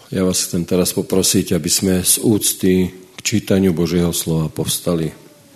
Ja vás chcem teraz poprosiť, aby sme z úcty k čítaniu Božieho slova povstali.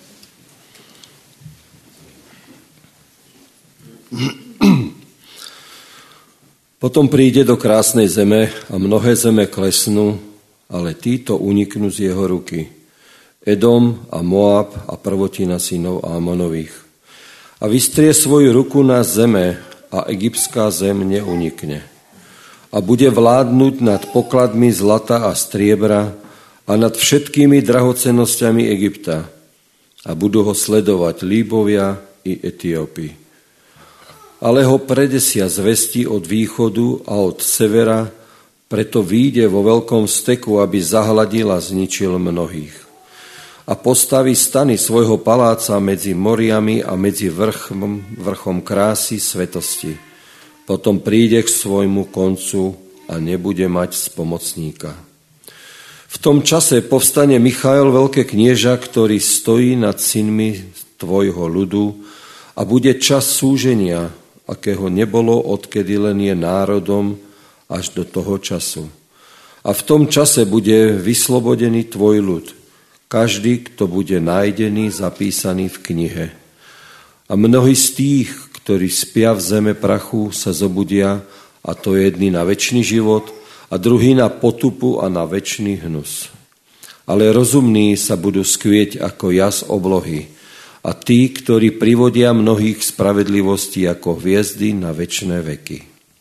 Potom príde do krásnej zeme a mnohé zeme klesnú, ale títo uniknú z jeho ruky. Edom a Moab a prvotina synov Ámonových. A vystrie svoju ruku na zeme a egyptská zem neunikne. A bude vládnuť nad pokladmi zlata a striebra a nad všetkými drahocennosťami Egypta. A budú ho sledovať Líbovia i Etiópi. Ale ho predesia zvesti od východu a od severa, preto vyjde vo veľkom steku, aby zahladil a zničil mnohých. A postaví stany svojho paláca medzi moriami a medzi vrchom krásy svetosti. Potom príde k svojmu koncu a nebude mať spomocníka. V tom čase povstane Michael, veľké knieža, ktorý stojí nad synmi tvojho ľudu a bude čas súženia, akého nebolo, odkedy len je národom až do toho času. A v tom čase bude vyslobodený tvoj ľud, každý, kto bude nájdený, zapísaný v knihe. A mnohí z tých, ktorí spia v zeme prachu, sa zobudia, a to jedni na večný život a druhý na potupu a na večný hnus. Ale rozumní sa budú skvieť ako jas oblohy a tí, ktorí privodia mnohých spravedlivostí ako hviezdy na večné veky.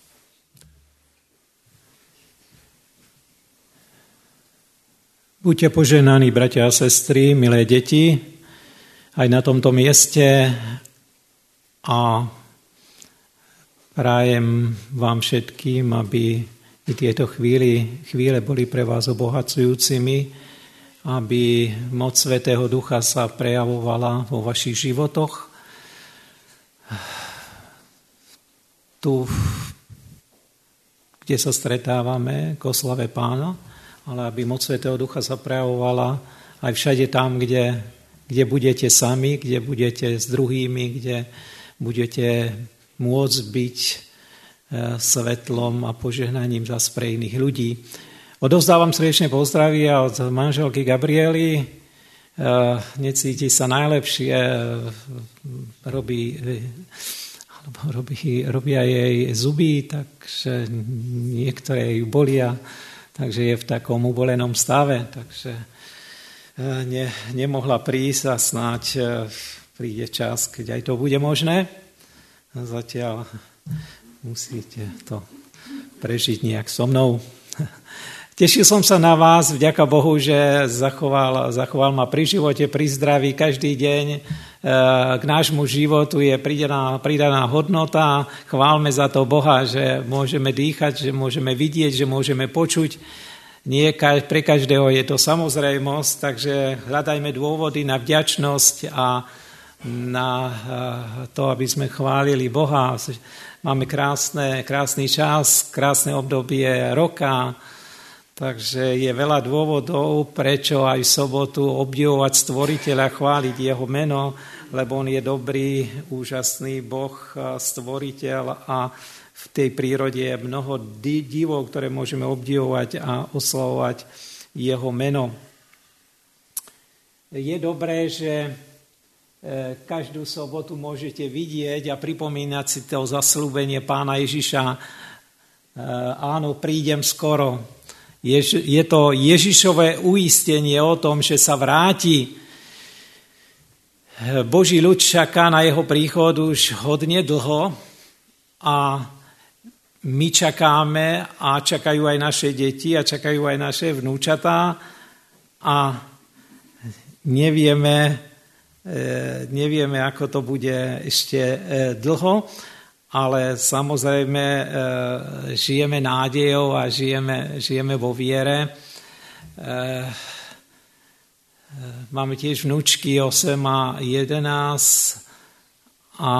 Buďte požehnaní, bratia a sestry, milé deti, aj na tomto mieste a prajem vám všetkým, aby i tieto chvíle boli pre vás obohacujúcimi, aby moc Svätého Ducha sa prejavovala vo vašich životoch. Tu, kde sa stretávame k oslave Pána, ale aby moc Svätého Ducha sa prejavovala aj všade tam, kde budete sami, kde budete s druhými, kde budete môcť byť svetlom a požehnaním zas pre iných ľudí. Odovzdávam srdečne pozdravy od manželky Gabriely. Necíti sa najlepšie, robia jej zuby, takže niektoré ju bolia, takže je v takom ubolenom stave, takže nemohla prísť a snáď príde čas, keď aj to bude možné. Zatiaľ musíte to prežiť nejak so mnou. Tešil som sa na vás, vďaka Bohu, že zachoval ma pri živote, pri zdraví. Každý deň k nášmu životu je pridaná hodnota. Chválme za to Boha, že môžeme dýchať, že môžeme vidieť, že môžeme počuť. Nie pre každého je to samozrejmosť, takže hľadajme dôvody na vďačnosť a na to, aby sme chválili Boha. Máme krásny čas, krásne obdobie roka, takže je veľa dôvodov, prečo aj v sobotu obdivovať Stvoriteľa, chváliť jeho meno, lebo on je dobrý, úžasný Boh, Stvoriteľ a v tej prírode je mnoho divov, ktoré môžeme obdivovať a oslavovať jeho meno. Je dobré, že každú sobotu môžete vidieť a pripomínať si to zasľúbenie Pána Ježiša. Áno, prídem skoro. Je to Ježišové uistenie o tom, že sa vráti. Boží ľud čaká na jeho príchod už hodne dlho a my čakáme a čakajú aj naše deti a čakajú aj naše vnúčatá a nevieme, ako to bude ešte dlho, ale samozrejme žijeme nádejou a žijeme vo viere. Máme tiež vnúčky 8 a 11 a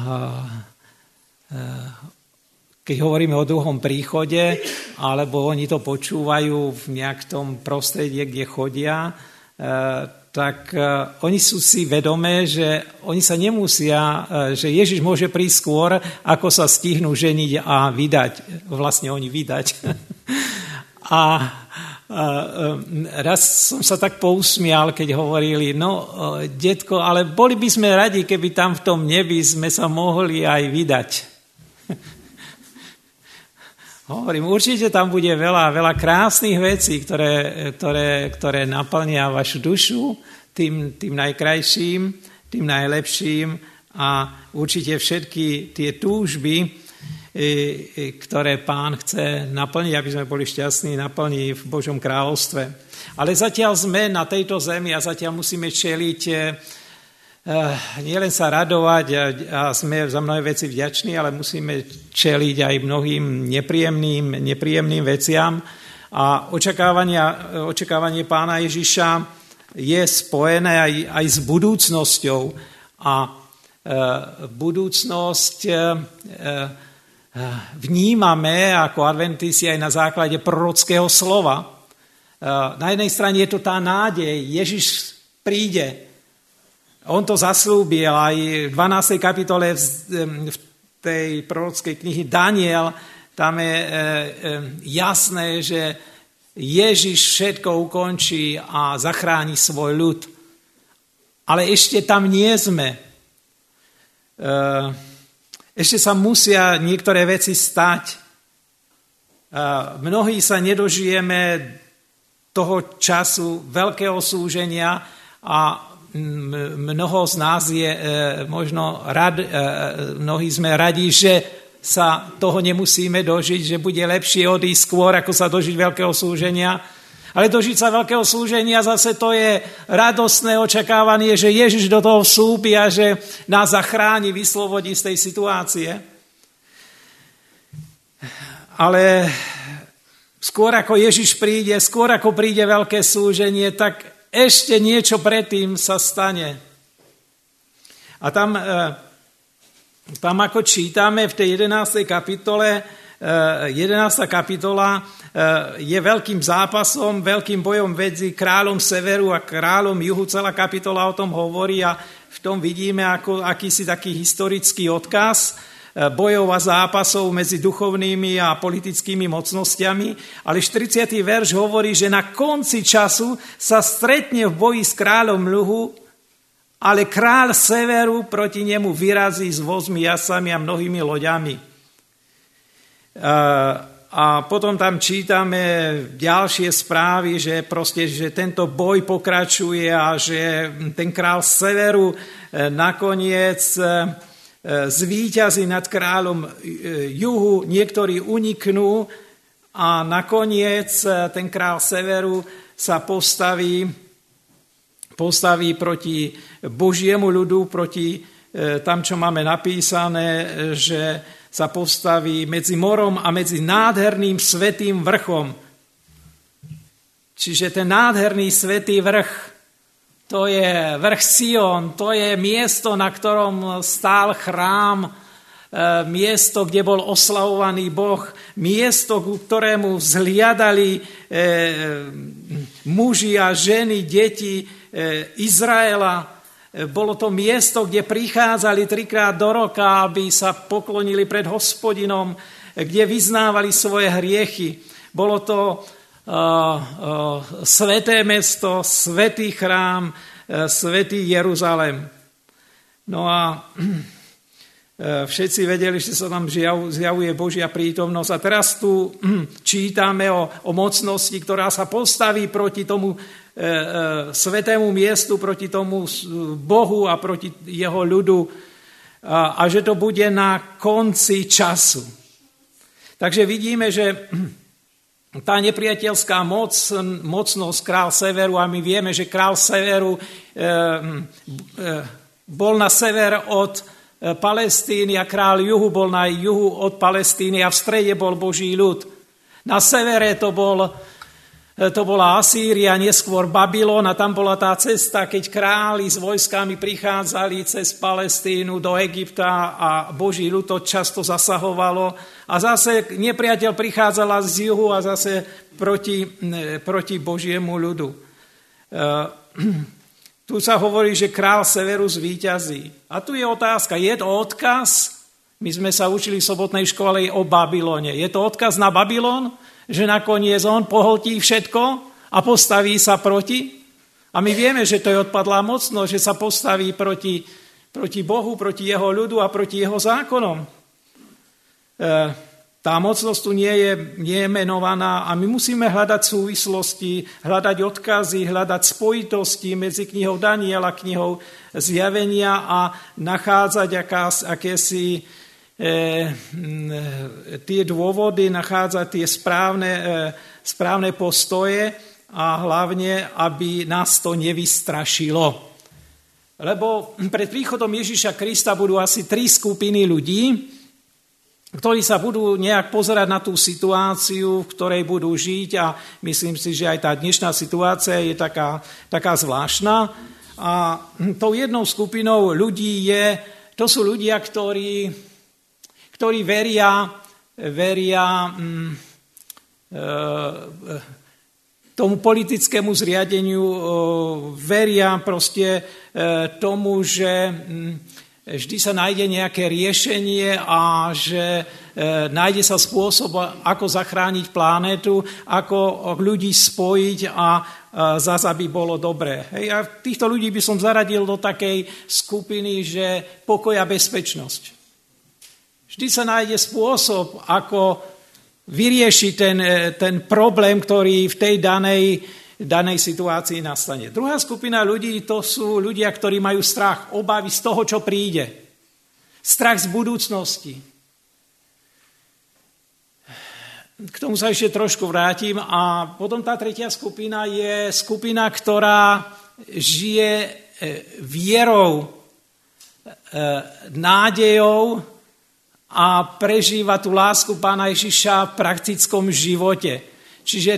keď hovoríme o druhom príchode, alebo oni to počúvajú v nejakom prostredí, kde chodia, tak oni sú si vedomé, že oni sa nemusia, že Ježiš môže prísť skôr, ako sa stihnú ženiť a vydať. Vlastne oni vydať. A raz som sa tak pousmial, keď hovorili, no detko, ale boli by sme radi, keby tam v tom nebi sme sa mohli aj vydať. Hovorím, určite tam bude veľa krásnych vecí, ktoré naplnia vašu dušu tým najkrajším, tým najlepším a určite všetky tie túžby, ktoré Pán chce naplniť, aby sme boli šťastní, naplní v Božom kráľovstve. Ale zatiaľ sme na tejto zemi a zatiaľ musíme čeliť, nielen sa radovať a sme za mnohé veci vďační, ale musíme čeliť aj mnohým nepríjemným veciam. A očakávanie Pána Ježiša je spojené aj s budúcnosťou. A budúcnosť vnímame ako adventisti aj na základe prorockého slova. Na jednej strane je to tá nádej, Ježiš príde. On to zaslúbil aj v 12. kapitole v tej prorockej knihy Daniel. Tam je jasné, že Ježiš všetko ukončí a zachráni svoj ľud. Ale ešte tam nie sme. Ešte sa musia niektoré veci stať. Mnohí sa nedožijeme toho času veľkého súženia a mnoho z nás je možno mnohí sme radi, že sa toho nemusíme dožiť, že bude lepšie odísť skôr, ako sa dožiť veľkého súženia. Ale dožiť sa veľkého slúženia zase to je radostné očakávanie, že Ježiš do toho vstúpi a že nás zachráni, vyslobodí z tej situácie. Ale skôr ako Ježiš príde, skôr ako príde veľké slúženie, tak ešte niečo predtým sa stane. A tam ako čítame v tej 11. kapitole, 11. kapitola je veľkým zápasom, veľkým bojom medzi kráľom severu a kráľom juhu. Celá kapitola o tom hovorí a v tom vidíme ako akýsi taký historický odkaz bojov a zápasov medzi duchovnými a politickými mocnostiami. Ale 40. verš hovorí, že na konci času sa stretne v boji s kráľom juhu, ale kráľ severu proti nemu vyrazí s vozmi, jasami a mnohými loďami. A potom tam čítame ďalšie správy, že tento boj pokračuje a že ten kráľ severu nakoniec zvíťazí nad kráľom juhu, niektorí uniknú a nakoniec ten kráľ severu sa postaví proti Božiemu ľudu, proti tam, čo máme napísané, že sa postaví medzi morom a medzi nádherným svätým vrchom. Čiže ten nádherný svätý vrch, to je vrch Sion, to je miesto, na ktorom stál chrám, miesto, kde bol oslavovaný Boh, miesto, ku ktorému vzhliadali muži a ženy, deti Izraela. Bolo to miesto, kde prichádzali 3-krát do roka, aby sa poklonili pred Hospodinom, kde vyznávali svoje hriechy. Bolo to sväté mesto, svätý chrám, svätý Jeruzalém. No a všetci vedeli, že sa tam zjavuje Božia prítomnosť. A teraz tu čítame o mocnosti, ktorá sa postaví proti tomu svätému miestu, proti tomu Bohu a proti jeho ľudu a že to bude na konci času. Takže vidíme, že tá nepriateľská mocnosť král severu, a my vieme, že král severu bol na sever od Palestíny a král juhu bol na juhu od Palestíny a v strede bol Boží ľud. Na severe to bola Asýria, neskôr Babylon a tam bola tá cesta, keď králi s vojskami prichádzali cez Palestínu do Egypta a Boží ľud to často zasahovalo. A zase nepriateľ prichádzala z juhu a zase proti Božiemu ľudu. Tu sa hovorí, že král severu zvíťazí. A tu je otázka, je to odkaz My sme sa učili v sobotnej škole o Babylone. Je to odkaz na Babylon, že nakoniec on pohltí všetko a postaví sa proti? A my vieme, že to je odpadlá mocnosť, že sa postaví proti Bohu, proti jeho ľudu a proti jeho zákonom. Tá mocnosť tu nie je menovaná a my musíme hľadať súvislosti, hľadať odkazy, hľadať spojitosti medzi knihou Daniela a knihou Zjavenia a nachádzať akési tie dôvody, nachádzať tie správne postoje a hlavne, aby nás to nevystrašilo. Lebo pred príchodom Ježiša Krista budú asi 3 skupiny ľudí, ktorí sa budú nejak pozerať na tú situáciu, v ktorej budú žiť a myslím si, že aj tá dnešná situácia je taká zvláštna. A tou jednou skupinou ľudí to sú ľudia, ktorí veria tomu politickému zriadeniu, veria proste tomu, že vždy sa nájde nejaké riešenie a že nájde sa spôsob, ako zachrániť planétu, ako ľudí spojiť a zasa by bolo dobré. Hej, a týchto ľudí by som zaradil do takej skupiny, že pokoj a bezpečnosť. Vždy sa nájde spôsob, ako vyriešiť ten problém, ktorý v tej danej situácii nastane. Druhá skupina ľudí, to sú ľudia, ktorí majú strach, obavy z toho, čo príde. Strach z budúcnosti. K tomu sa ešte trošku vrátim. A potom tá tretia skupina je skupina, ktorá žije vierou, nádejou a prežíva tú lásku Pána Ježiša v praktickom živote. Čiže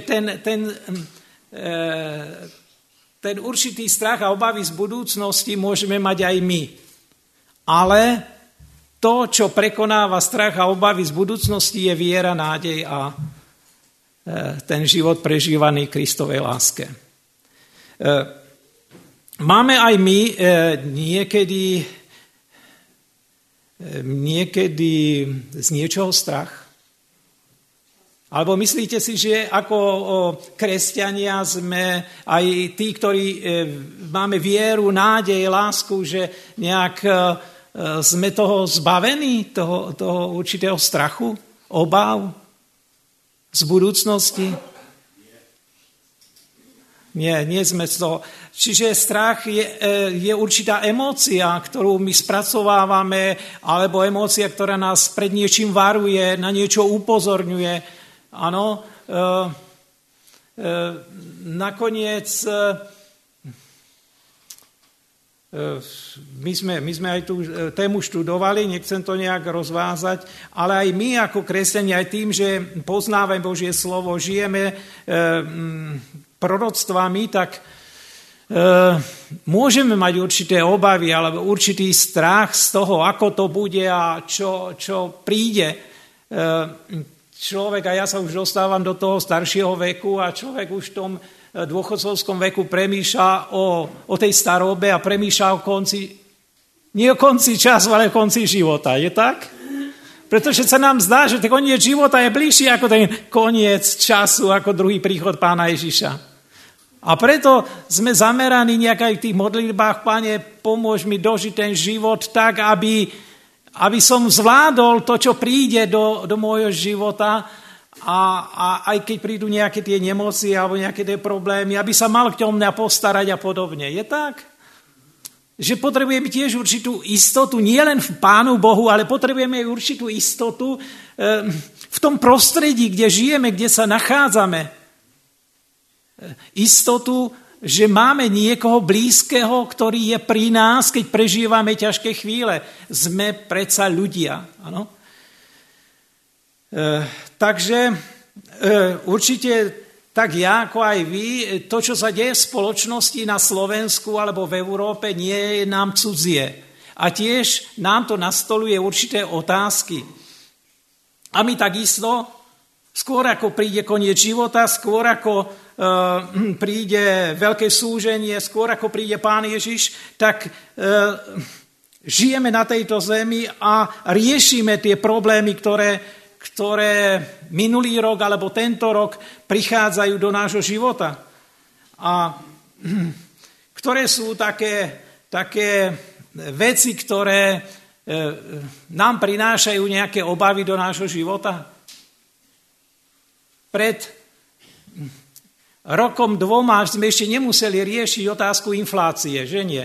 ten určitý strach a obavy z budúcnosti môžeme mať aj my. Ale to, čo prekonáva strach a obavy z budúcnosti, je viera, nádej a ten život prežívaný Kristovej láske. Máme aj my niekedy z niečoho strach? Alebo myslíte si, že ako kresťania sme aj tí, ktorí máme vieru, nádej, lásku, že nejak sme toho zbavení, toho určitého strachu, obáv z budúcnosti? Nie sme z toho. Čiže strach je určitá emócia, ktorú my spracovávame, alebo emócia, ktorá nás pred niečím varuje, na niečo upozorňuje. Áno, nakoniec my sme aj tú tému študovali, nechcem to nejak rozvázať, ale aj my ako kresťania, aj tým, že poznávame Božie slovo, žijeme proroctvami, tak môžeme mať určité obavy alebo určitý strach z toho, ako to bude a čo príde. Človek, a ja sa už dostávam do toho staršieho veku a človek už v tom dôchodcovskom veku premýšľa o tej starobe a premýšľa o konci, nie o konci času, ale o konci života. Je tak? Pretože sa nám zdá, že ten koniec života je bližší ako ten koniec času, ako druhý príchod Pána Ježiša. A preto sme zameraní nejak aj v tých modlitbách, Pane, pomôž mi dožiť ten život tak, aby som zvládol to, čo príde do môjho života a aj keď prídu nejaké tie nemoci alebo nejaké tie problémy, aby sa mal k tomu mňa postarať a podobne. Je tak? Že potrebujeme tiež určitú istotu, nie len v Pánu Bohu, ale potrebujeme aj určitú istotu v tom prostredí, kde žijeme, kde sa nachádzame. Istotu, že máme niekoho blízkeho, ktorý je pri nás, keď prežívame ťažké chvíle. Sme predsa ľudia. Áno? Takže určite tak ja, ako aj vy, to, čo sa deje v spoločnosti na Slovensku alebo v Európe, nie je nám cudzie. A tiež nám to nastoluje určité otázky. A my takisto, skôr ako príde koniec života, skôr ako príde veľké súženie, skôr ako príde Pán Ježiš, tak žijeme na tejto zemi a riešime tie problémy, ktoré minulý rok alebo tento rok prichádzajú do nášho života. A ktoré sú také veci, ktoré nám prinášajú nejaké obavy do nášho života. Pred rokom, 2 sme ešte nemuseli riešiť otázku inflácie, že nie?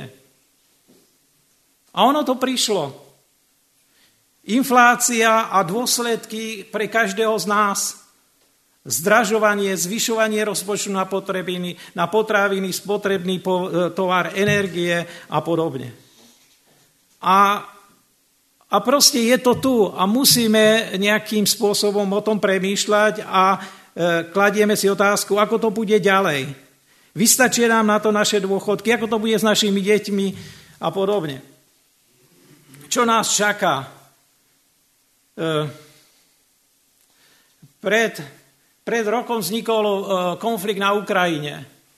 A ono to prišlo. Inflácia a dôsledky pre každého z nás. Zdražovanie, zvyšovanie rozpočtu na potraviny, spotrebný tovar, energie a podobne. A proste je to tu a musíme nejakým spôsobom o tom premýšľať a kladieme si otázku, ako to bude ďalej. Vystačí nám na to naše dôchodky, ako to bude s našimi deťmi a podobne. Čo nás čaká? Pred rokom vznikol konflikt na Ukrajine.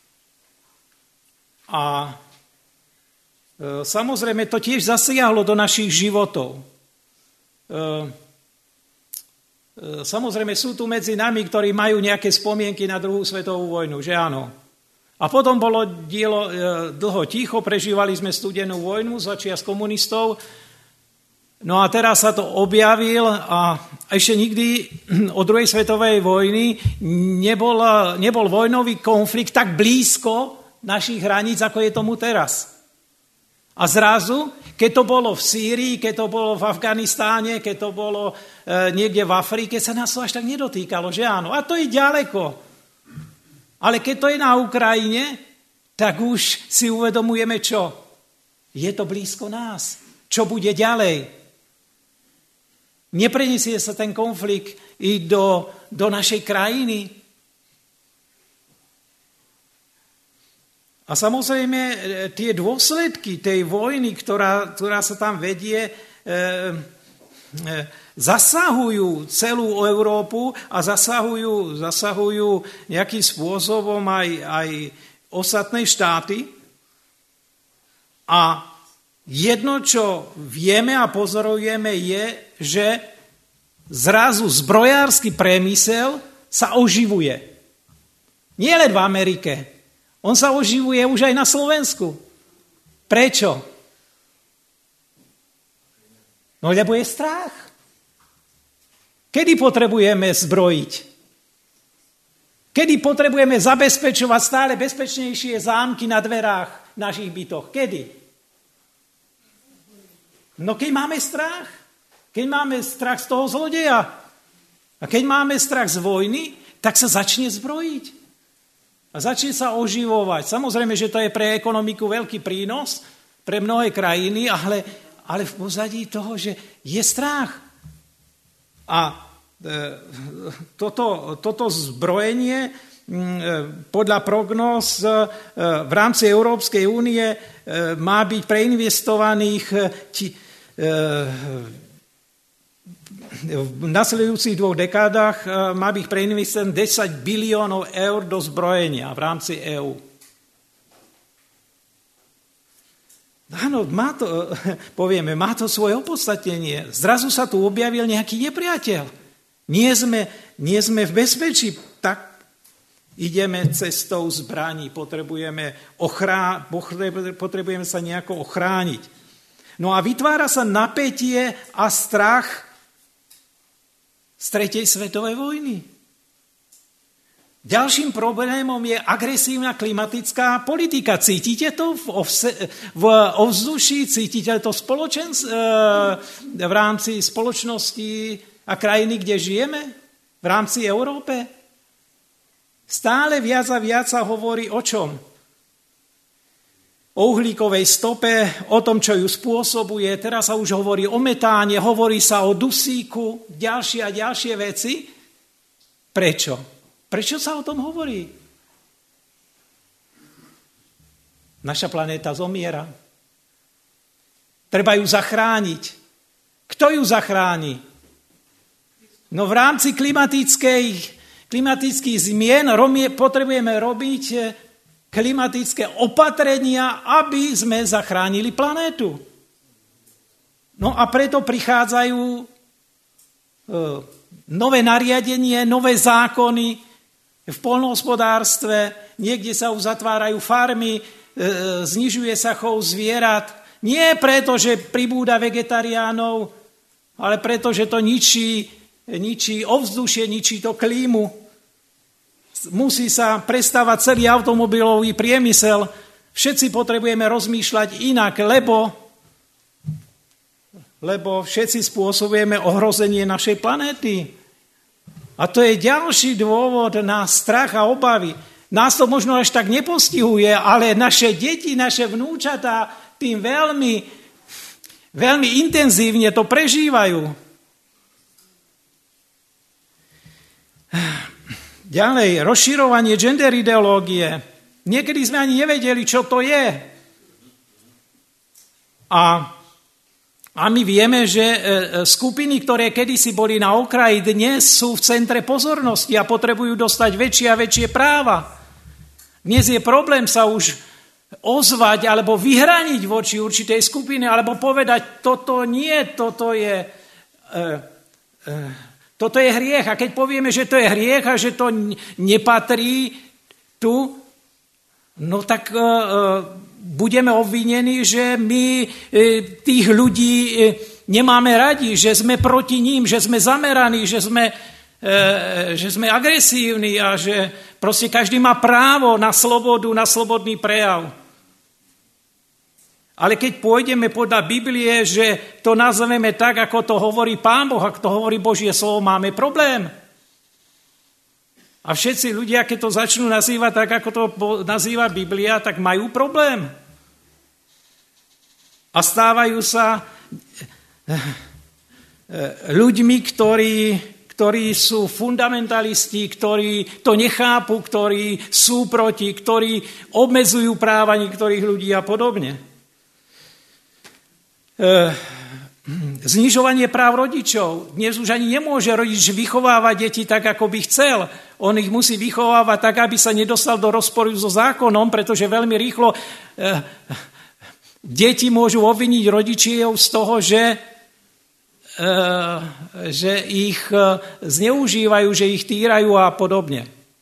A samozrejme, to tiež zasiahlo do našich životov. Samozrejme, sú tu medzi nami, ktorí majú nejaké spomienky na druhú svetovú vojnu, že áno. A potom bolo dielo dlho ticho, prežívali sme studenú vojnu začiatku komunistov. No a teraz sa to objavil a ešte nikdy od druhej svetovej vojny nebol vojnový konflikt tak blízko našich hraníc, ako je tomu teraz. A zrazu, keď to bolo v Sýrii, keď to bolo v Afganistáne, keď to bolo niekde v Afrike, sa nás to až tak nedotýkalo, že áno. A to je ďaleko. Ale keď to je na Ukrajine, tak už si uvedomujeme čo? Je to blízko nás. Čo bude ďalej? Nepreniesie sa ten konflikt i do našej krajiny? A samozrejme, tie dôsledky tej vojny, ktorá sa tam vedie, zasahujú celú Európu a zasahujú nejakým spôsobom aj ostatné štáty. A jedno, čo vieme a pozorujeme, je, že zrazu zbrojársky priemysel sa oživuje. Nie len v Amerike. On sa oživuje už aj na Slovensku. Prečo? No lebo je strach. Kedy potrebujeme zbrojiť? Kedy potrebujeme zabezpečovať stále bezpečnejšie zámky na dverách našich bytoch? Kedy? No keď máme strach. Keď máme strach z toho zlodeja. A keď máme strach z vojny, tak sa začne zbrojiť. A začne sa oživovať. Samozrejme, že to je pre ekonomiku veľký prínos, pre mnohé krajiny, ale v pozadí toho, že je strach. A toto zbrojenie podľa prognóz v rámci Európskej únie má byť preinvestovaných v nasledujúcich 2 dekádach má byť preinvestovaných 10 biliónov eur do zbrojenia v rámci EÚ. Áno, má to svoje opodstatnenie. Zrazu sa tu objavil nejaký nepriateľ. Nie sme v bezpečí, tak ideme cestou zbraní. Potrebujeme sa nejako ochrániť. No a vytvára sa napätie a strach z 3. svetovej vojny. Ďalším problémom je agresívna klimatická politika. Cítite to v ovzduší? Cítite to v rámci spoločnosti a krajiny, kde žijeme? V rámci Európe? Stále viac a viac sa hovorí o čom? O uhlíkovej stope, o tom, čo ju spôsobuje. Teraz sa už hovorí o metáne, hovorí sa o dusíku, ďalšie a ďalšie veci. Prečo? Prečo sa o tom hovorí? Naša planéta zomiera. Treba ju zachrániť. Kto ju zachráni? No v rámci klimatických zmien potrebujeme robiť klimatické opatrenia, aby sme zachránili planétu. No a preto prichádzajú nové nariadenie, nové zákony v poľnohospodárstve, niekde sa už zatvárajú farmy, znižuje sa chov zvierat. Nie preto, že pribúda vegetariánov, ale preto, že to ničí ovzdušie, ničí to klímu. Musí sa prestávať celý automobilový priemysel. Všetci potrebujeme rozmýšľať inak, lebo všetci spôsobujeme ohrozenie našej planéty. A to je ďalší dôvod na strach a obavy. Nás to možno až tak nepostihuje, ale naše deti, naše vnúčatá tým veľmi intenzívne to prežívajú. Ďalej, rozširovanie gender ideológie. Niekedy sme ani nevedeli, čo to je. A my vieme, že skupiny, ktoré kedysi boli na okraji, dnes sú v centre pozornosti a potrebujú dostať väčšie a väčšie práva. Dnes je problém sa už ozvať alebo vyhraniť voči určitej skupine alebo povedať, toto nie, toto je hriech. A keď povieme, že to je hriech a že to nepatrí tu, no tak budeme obvinení, že my tých ľudí nemáme radi, že sme proti ním, že sme zameraní, že sme agresívni a že proste každý má právo na slobodu, na slobodný prejav. Ale keď pôjdeme podľa Biblie, že to nazveme tak, ako to hovorí Pán Boh, ako to hovorí Božie slovo, máme problém. A všetci ľudia, keď to začnú nazývať tak, ako to nazýva Biblia, tak majú problém. A stávajú sa ľuďmi, ktorí sú fundamentalisti, ktorí to nechápu, ktorí sú proti, ktorí obmedzujú práva niektorých ľudí a podobne. Znižovanie práv rodičov. Dnes už ani nemôže rodič vychovávať deti tak, ako by chcel. On ich musí vychovávať tak, aby sa nedostal do rozporu so zákonom, pretože veľmi rýchlo deti môžu obviniť rodičov z toho, že ich zneužívajú, že ich týrajú a podobne.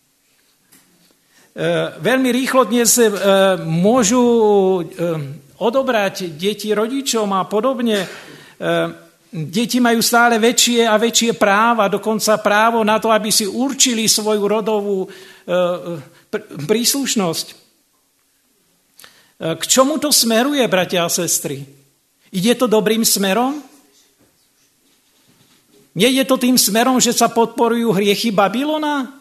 Veľmi rýchlo dnes môžu odobrať deti rodičom a podobne. Deti majú stále väčšie a väčšie práva, dokonca právo na to, aby si určili svoju rodovú príslušnosť. K čomu to smeruje, bratia a sestry? Ide to dobrým smerom? Nie je to tým smerom, že sa podporujú hriechy Babylona?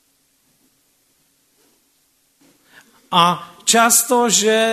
A často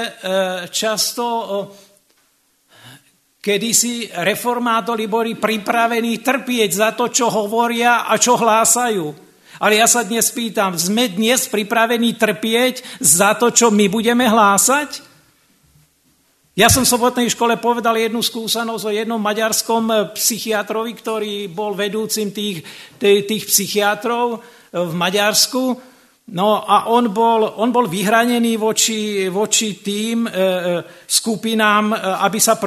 kedysi reformátori boli pripravení trpieť za to, čo hovoria a čo hlásajú. Ale ja sa dnes pýtam, sme dnes pripravení trpieť za to, čo my budeme hlásať? Ja som v sobotnej škole povedal jednu skúsenosť o jednom maďarskom psychiatrovi, ktorý bol vedúcim tých psychiatrov v Maďarsku. No a on bol vyhranený voči tým skupinám, aby sa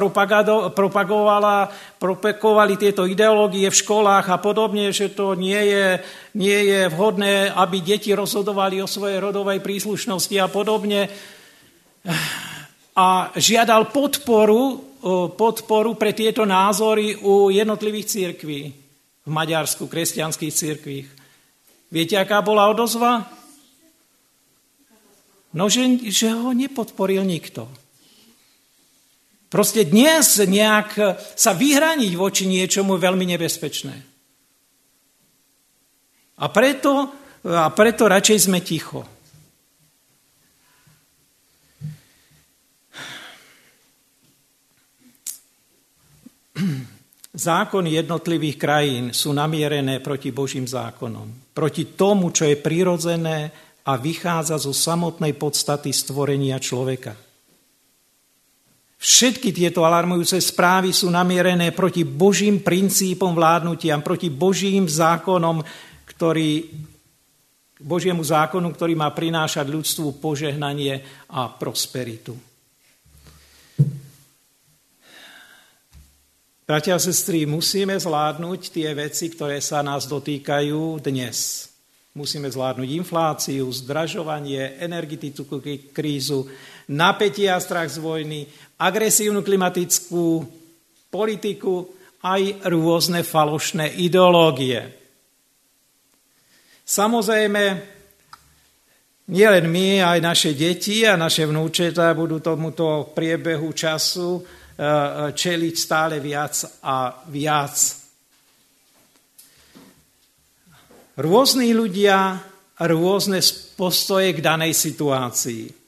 propagovali tieto ideológie v školách a podobne, že to nie je vhodné, aby deti rozhodovali o svojej rodovej príslušnosti a podobne. A žiadal podporu pre tieto názory u jednotlivých cirkví v Maďarsku, kresťanských cirkvích. Viete, aká bola odozva? No, že ho nepodporil nikto. Proste dnes nejak sa vyhraniť voči niečomu je veľmi nebezpečné. A preto radšej sme ticho. Zákony jednotlivých krajín sú namierené proti Božím zákonom. Proti tomu, čo je prirodzené a vychádza zo samotnej podstaty stvorenia človeka. Všetky tieto alarmujúce správy sú namierené proti Božím princípom vládnutiam, proti Božiemu zákonu, ktorý má prinášať ľudstvu požehnanie a prosperitu. Bratia a sestry, musíme zvládnuť tie veci, ktoré sa nás dotýkajú dnes. Musíme zvládnuť infláciu, zdražovanie, energetickú krízu, napätie a strach z vojny, agresívnu klimatickú politiku, aj rôzne falošné ideológie. Samozrejme, nielen my, aj naše deti a naše vnúčatá budú tomuto priebehu času čeliť stále viac a viac. Rôzni ľudia, rôzne postoje k danej situácii.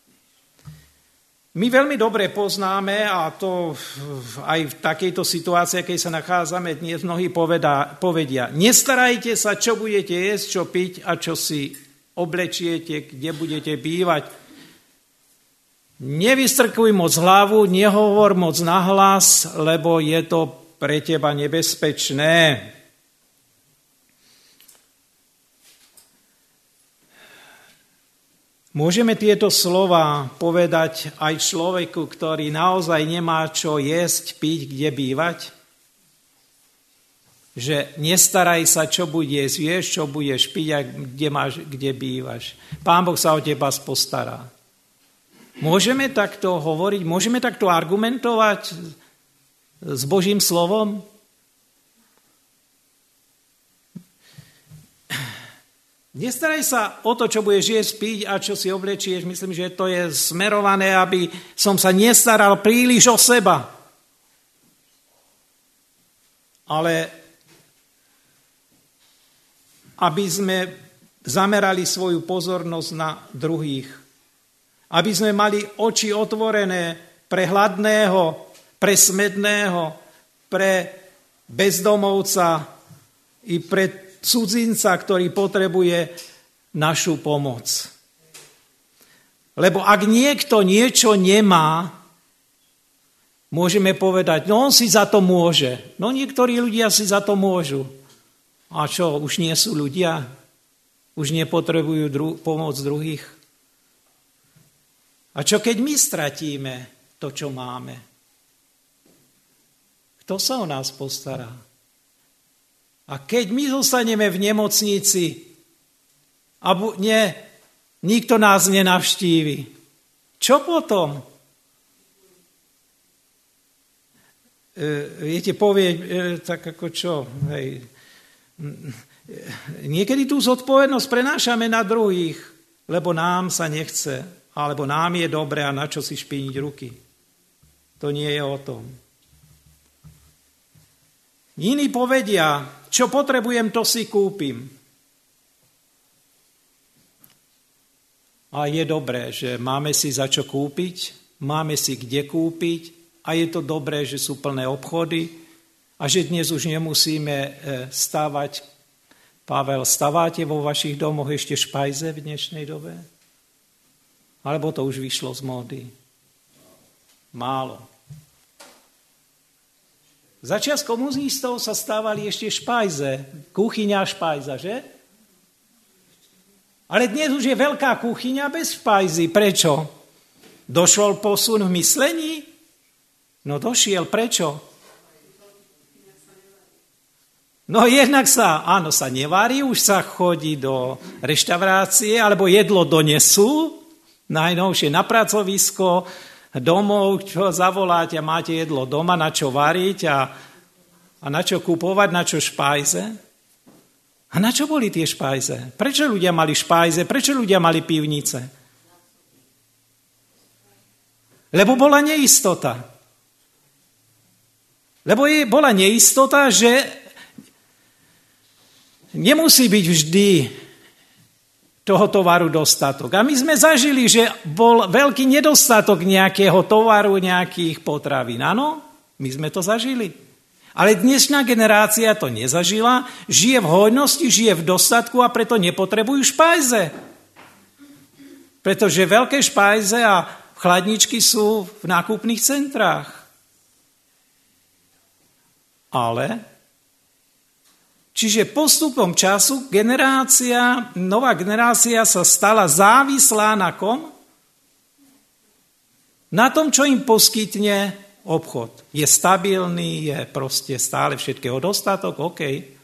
My veľmi dobre poznáme, a to aj v takejto situácii, keď sa nachádzame dnes, mnohí povedia, nestarajte sa, čo budete jesť, čo piť a čo si oblečiete, kde budete bývať. Nevystrkuj moc hlavu, nehovor moc nahlas, lebo je to pre teba nebezpečné. Môžeme tieto slova povedať aj človeku, ktorý naozaj nemá čo jesť, piť, kde bývať? Že nestaraj sa, čo budeš jesť, čo budeš piť a kde bývaš. Pán Boh sa o teba postará. Môžeme takto hovoriť, môžeme takto argumentovať s Božím slovom? Nestaraj sa o to, čo budeš jesť, piť a čo si oblečieš. Myslím, že to je smerované, aby som sa nestaral príliš o seba. Ale aby sme zamerali svoju pozornosť na druhých. Aby sme mali oči otvorené pre hladného, pre smedného, pre bezdomovca i pre cudzinca, ktorý potrebuje našu pomoc. Lebo ak niekto niečo nemá, môžeme povedať, no on si za to môže. No niektorí ľudia si za to môžu. A čo, už nie sú ľudia? Už nepotrebujú pomoc druhých? A čo keď my stratíme to, čo máme? Kto sa o nás postará? A keď my zostaneme v nemocnici a nikto nás nenavštívi, čo potom? Viete, povie tak ako čo? Hej. Niekedy tú zodpovednosť prenášame na druhých, lebo nám sa nechce, alebo nám je dobre a na čo si špiniť ruky. To nie je o tom. Iní povedia, čo potrebujem, to si kúpim. A je dobré, že máme si za čo kúpiť, máme si kde kúpiť a je to dobré, že sú plné obchody a že dnes už nemusíme stavať. Pavel, staváte vo vašich domoch ešte špajze v dnešnej dobe? Alebo to už vyšlo z módy? Málo. Začias komunistov sa stávali ešte špajze, kuchyňa a špajza, že? Ale dnes už je veľká kuchyňa bez špajzy. Prečo? Došol posun v myslení? No došiel, prečo? No jednak sa nevarí, už sa chodí do reštaurácie, alebo jedlo donesú, najnovšie na pracovisko, domov, čo zavoláte a máte jedlo doma, na čo variť a na čo kupovať, na čo špajze. A na čo boli tie špajze? Prečo ľudia mali špajze? Prečo ľudia mali pivnice? Lebo bola neistota. Bola neistota, že nemusí byť vždy toho tovaru dostatok. A my sme zažili, že bol veľký nedostatok nejakého tovaru, nejakých potravín. Áno, my sme to zažili. Ale dnešná generácia to nezažila, žije v hojnosti, žije v dostatku a preto nepotrebujú špajze. Pretože veľké špajze a chladničky sú v nákupných centrách. Čiže postupom času nová generácia sa stala závislá na kom? Na tom, čo im poskytne obchod je stabilný, je proste stále všetkého dostatok, OK.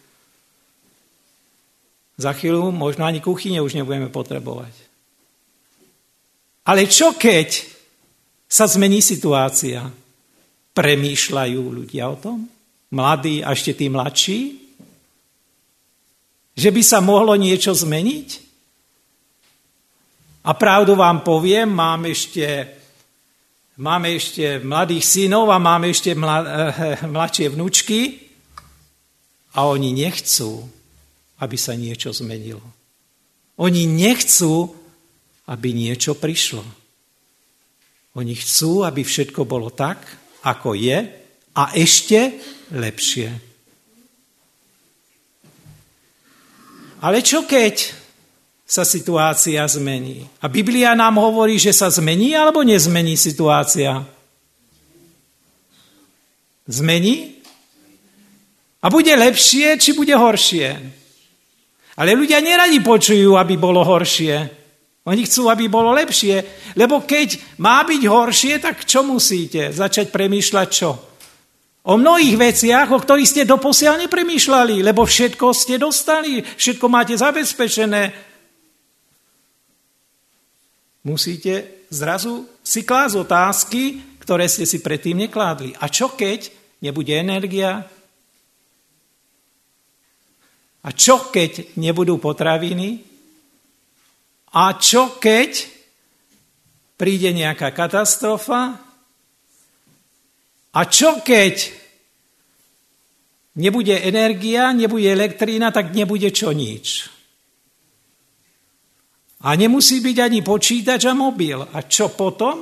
Za chvíľu možno ani kuchyne už nebudeme potrebovať. Ale čo keď sa zmení situácia? Premýšľajú ľudia o tom? Mladí a ešte tí mladší? Že by sa mohlo niečo zmeniť? A pravdu vám poviem, máme ešte mladých synov a máme ešte mladšie vnúčky a oni nechcú, aby sa niečo zmenilo. Oni nechcú, aby niečo prišlo. Oni chcú, aby všetko bolo tak, ako je a ešte lepšie. Ale čo keď sa situácia zmení? A Biblia nám hovorí, že sa zmení alebo nezmení situácia? Zmení? A bude lepšie, či bude horšie? Ale ľudia neradi počujú, aby bolo horšie. Oni chcú, aby bolo lepšie, lebo keď má byť horšie, tak čo musíte? Začať premýšľať čo? O mnohých veciach, o ktorých ste doposiaľ nepremýšľali, lebo všetko ste dostali, všetko máte zabezpečené. Musíte zrazu si klásť otázky, ktoré ste si predtým nekládli. A čo keď nebude energia? A čo keď nebudú potraviny? A čo keď príde nejaká katastrofa? A čo keď nebude energia, nebude elektrína, tak nebude čo nič. A nemusí byť ani počítač a mobil. A čo potom?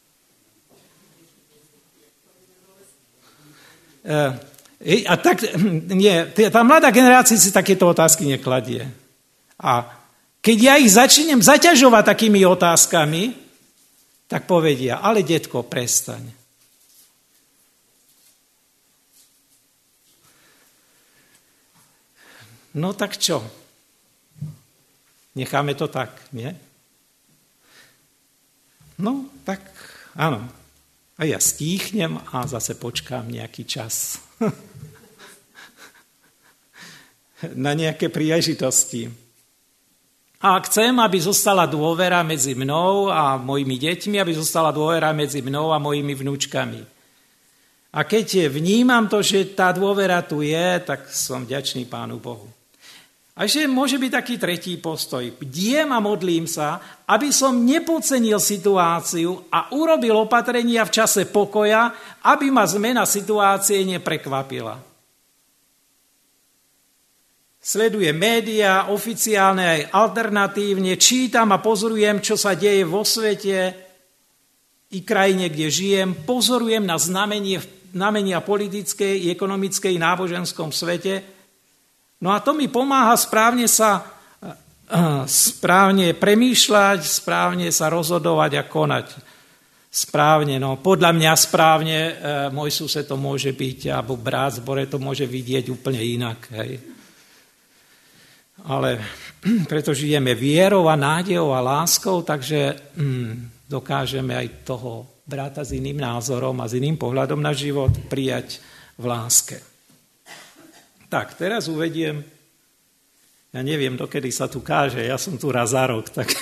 Tá mladá generácia si takéto otázky nekladie. A keď ja ich začnem zaťažovať takými otázkami, tak povedia, ale detko, prestaň. No tak čo? Necháme to tak, nie? No, tak áno. A ja stíchnem a zase počkám nejaký čas. Na nejaké príležitosti. A chcem, aby zostala dôvera medzi mnou a mojimi deťmi, aby zostala dôvera medzi mnou a mojimi vnúčkami. A keď vnímam to, že tá dôvera tu je, tak som vďačný Pánu Bohu. A že môže byť taký tretí postoj. Bdiem a modlím sa, aby som nepodcenil situáciu a urobil opatrenia v čase pokoja, aby ma zmena situácie neprekvapila. Sledujem médiá, oficiálne aj alternatívne, čítam a pozorujem, čo sa deje vo svete i krajine, kde žijem. Pozorujem na znamenia politickej, ekonomickej, náboženskom svete. No a to mi pomáha správne premýšľať, správne sa rozhodovať a konať. Správne, no podľa mňa správne, môj sused to môže byť, alebo brat v zbore to môže vidieť úplne inak, hej. Ale preto žijeme vierou a nádejou a láskou, takže dokážeme aj toho brata s iným názorom a s iným pohľadom na život prijať v láske. Tak, teraz uvediem, ja neviem, dokedy sa tu káže, ja som tu raz za rok, tak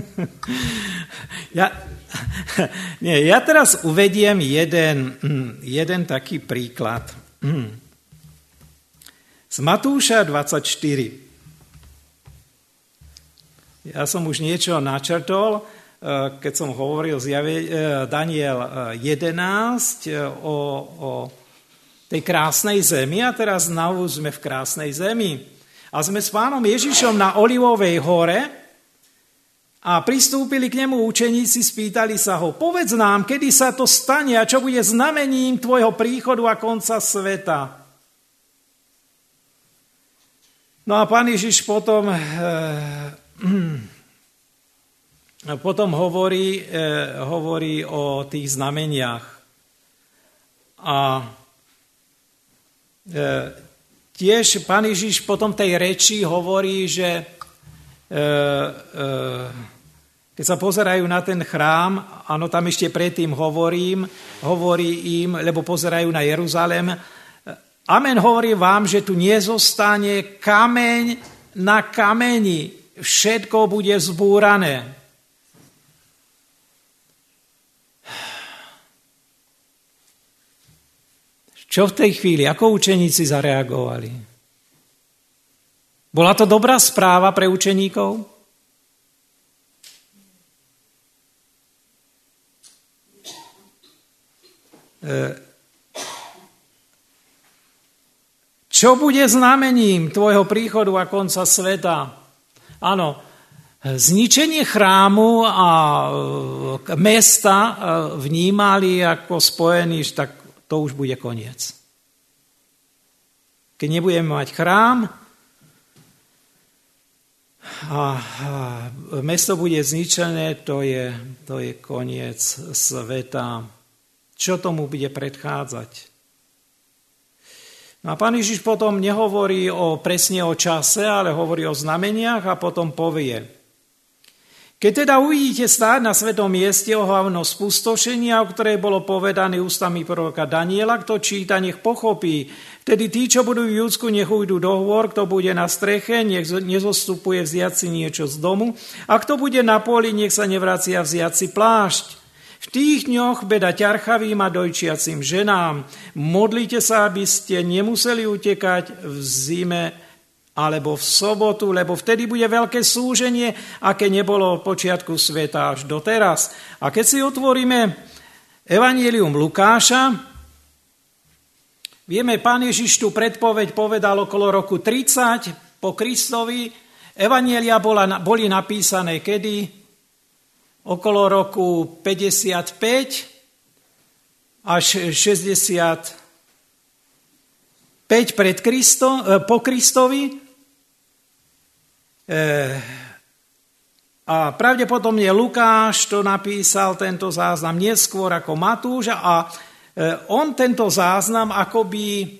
ja teraz uvediem jeden taký príklad. Z Matúša 24. Ja som už niečo načrtol, keď som hovoril Daniel 11 o tej krásnej zemi a teraz znovu sme v krásnej zemi. A sme s Pánom Ježišom na Olivovej hore a pristúpili k nemu učeníci, spýtali sa ho, povedz nám, kedy sa to stane a čo bude znamením tvojho príchodu a konca sveta. No a Pán Ježiš potom hovorí o tých znameniach. A tiež Pán Ježiš potom tej reči hovorí, že keď sa pozerajú na ten chrám, áno, tam ešte predtým hovorí im, lebo pozerajú na Jeruzalém, amen, hovorím vám, že tu nezostane kameň na kameni, všetko bude zbúrané. Čo v tej chvíli, ako učeníci zareagovali? Bola to dobrá správa pre učeníkov? Čo bude znamením tvojho príchodu a konca sveta? Áno, zničenie chrámu a mesta vnímali ako spojený, tak to už bude koniec. Keď nebudeme mať chrám a mesto bude zničené, to je koniec sveta. Čo tomu bude predchádzať? No a Pán Ježiš potom nehovorí presne o čase, ale hovorí o znameniach a potom povie: keď teda uvidíte stáť na svetom mieste ohavno spustošenia, o ktorej bolo povedané ústami proroka Daniela, kto číta, nech pochopí. Vtedy tí, čo budú v Júdsku, nech ujdu do hôr, kto bude na streche, nech nezostupuje vziať si niečo z domu, a kto bude na poli, nech sa nevracia vziať si plášť. V tých dňoch beda ťarchavým a dojčiacim ženám. Modlite sa, aby ste nemuseli utekať v zime alebo v sobotu, lebo vtedy bude veľké súženie, aké nebolo od počiatku sveta až doteraz. A keď si otvoríme Evangelium Lukáša, vieme, Pán Ježiš tú predpoveď povedal okolo roku 30 po Kristovi. Evangelia boli napísané kedy? Okolo roku 55 až 65 po Kristovi. A pravdepodobne Lukáš to napísal, tento záznam, neskôr ako Matúš, a on tento záznam akoby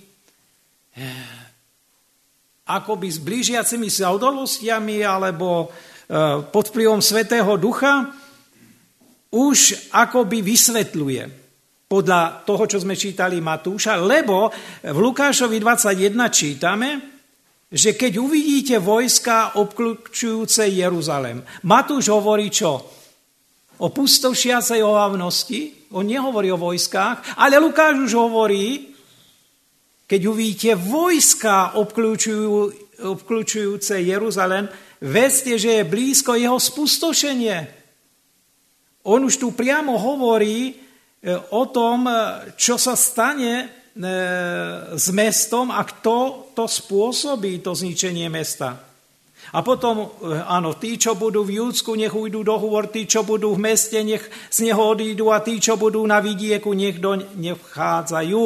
s blížiacimi sa udalostiami alebo pod vplyvom Svätého Ducha už akoby vysvetľuje podľa toho, čo sme čítali Matúša, lebo v Lukášovi 21 čítame, že keď uvidíte vojska obkľúčujúce Jeruzalém. Matúš hovorí čo? O pustošiacej ohavnosti, on nehovorí o vojskách, ale Lukáš už hovorí, keď uvidíte vojska obkľúčujúce Jeruzalém, vedzte, že je blízko jeho spustošenie. On už tu priamo hovorí o tom, čo sa stane s mestom a kto to spôsobí, to zničenie mesta. A potom, áno, tí, čo budú v Júdsku, nech ujdu do hôr, tí, čo budú v meste, nech z neho odídu, a tí, čo budú na vidieku, nech do nevchádzajú.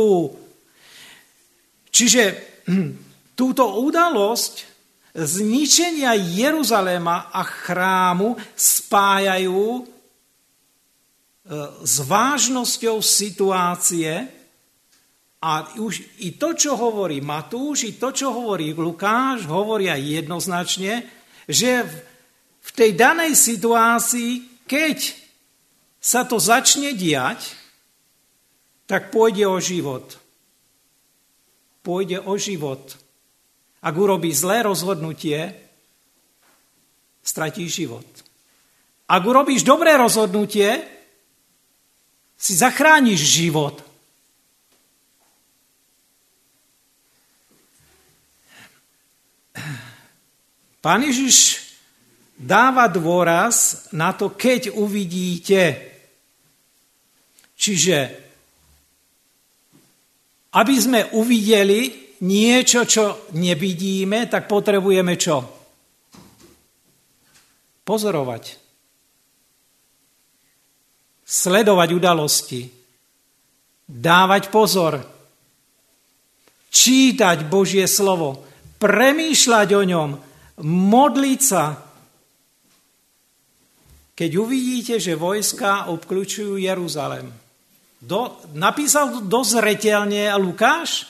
Čiže túto udalosť zničenia Jeruzaléma a chrámu spájajú s vážnosťou situácie, a už i to, čo hovorí Matúš, i to, čo hovorí Lukáš, hovoria jednoznačne, že v tej danej situácii, keď sa to začne diať, tak pôjde o život. Pôjde o život. Ak urobí zlé rozhodnutie, stratí život. Ak urobíš dobré rozhodnutie, si zachrániš život. Pán Ježiš dáva dôraz na to, keď uvidíte. Čiže, aby sme uvideli niečo, čo nevidíme, tak potrebujeme čo? Pozorovať. Sledovať udalosti. Dávať pozor. Čítať Božie slovo. Premýšľať o ňom. Modliť sa. Keď uvidíte, že vojska obkľúčujú Jeruzalém. Napísal dosť zreteľne Lukáš.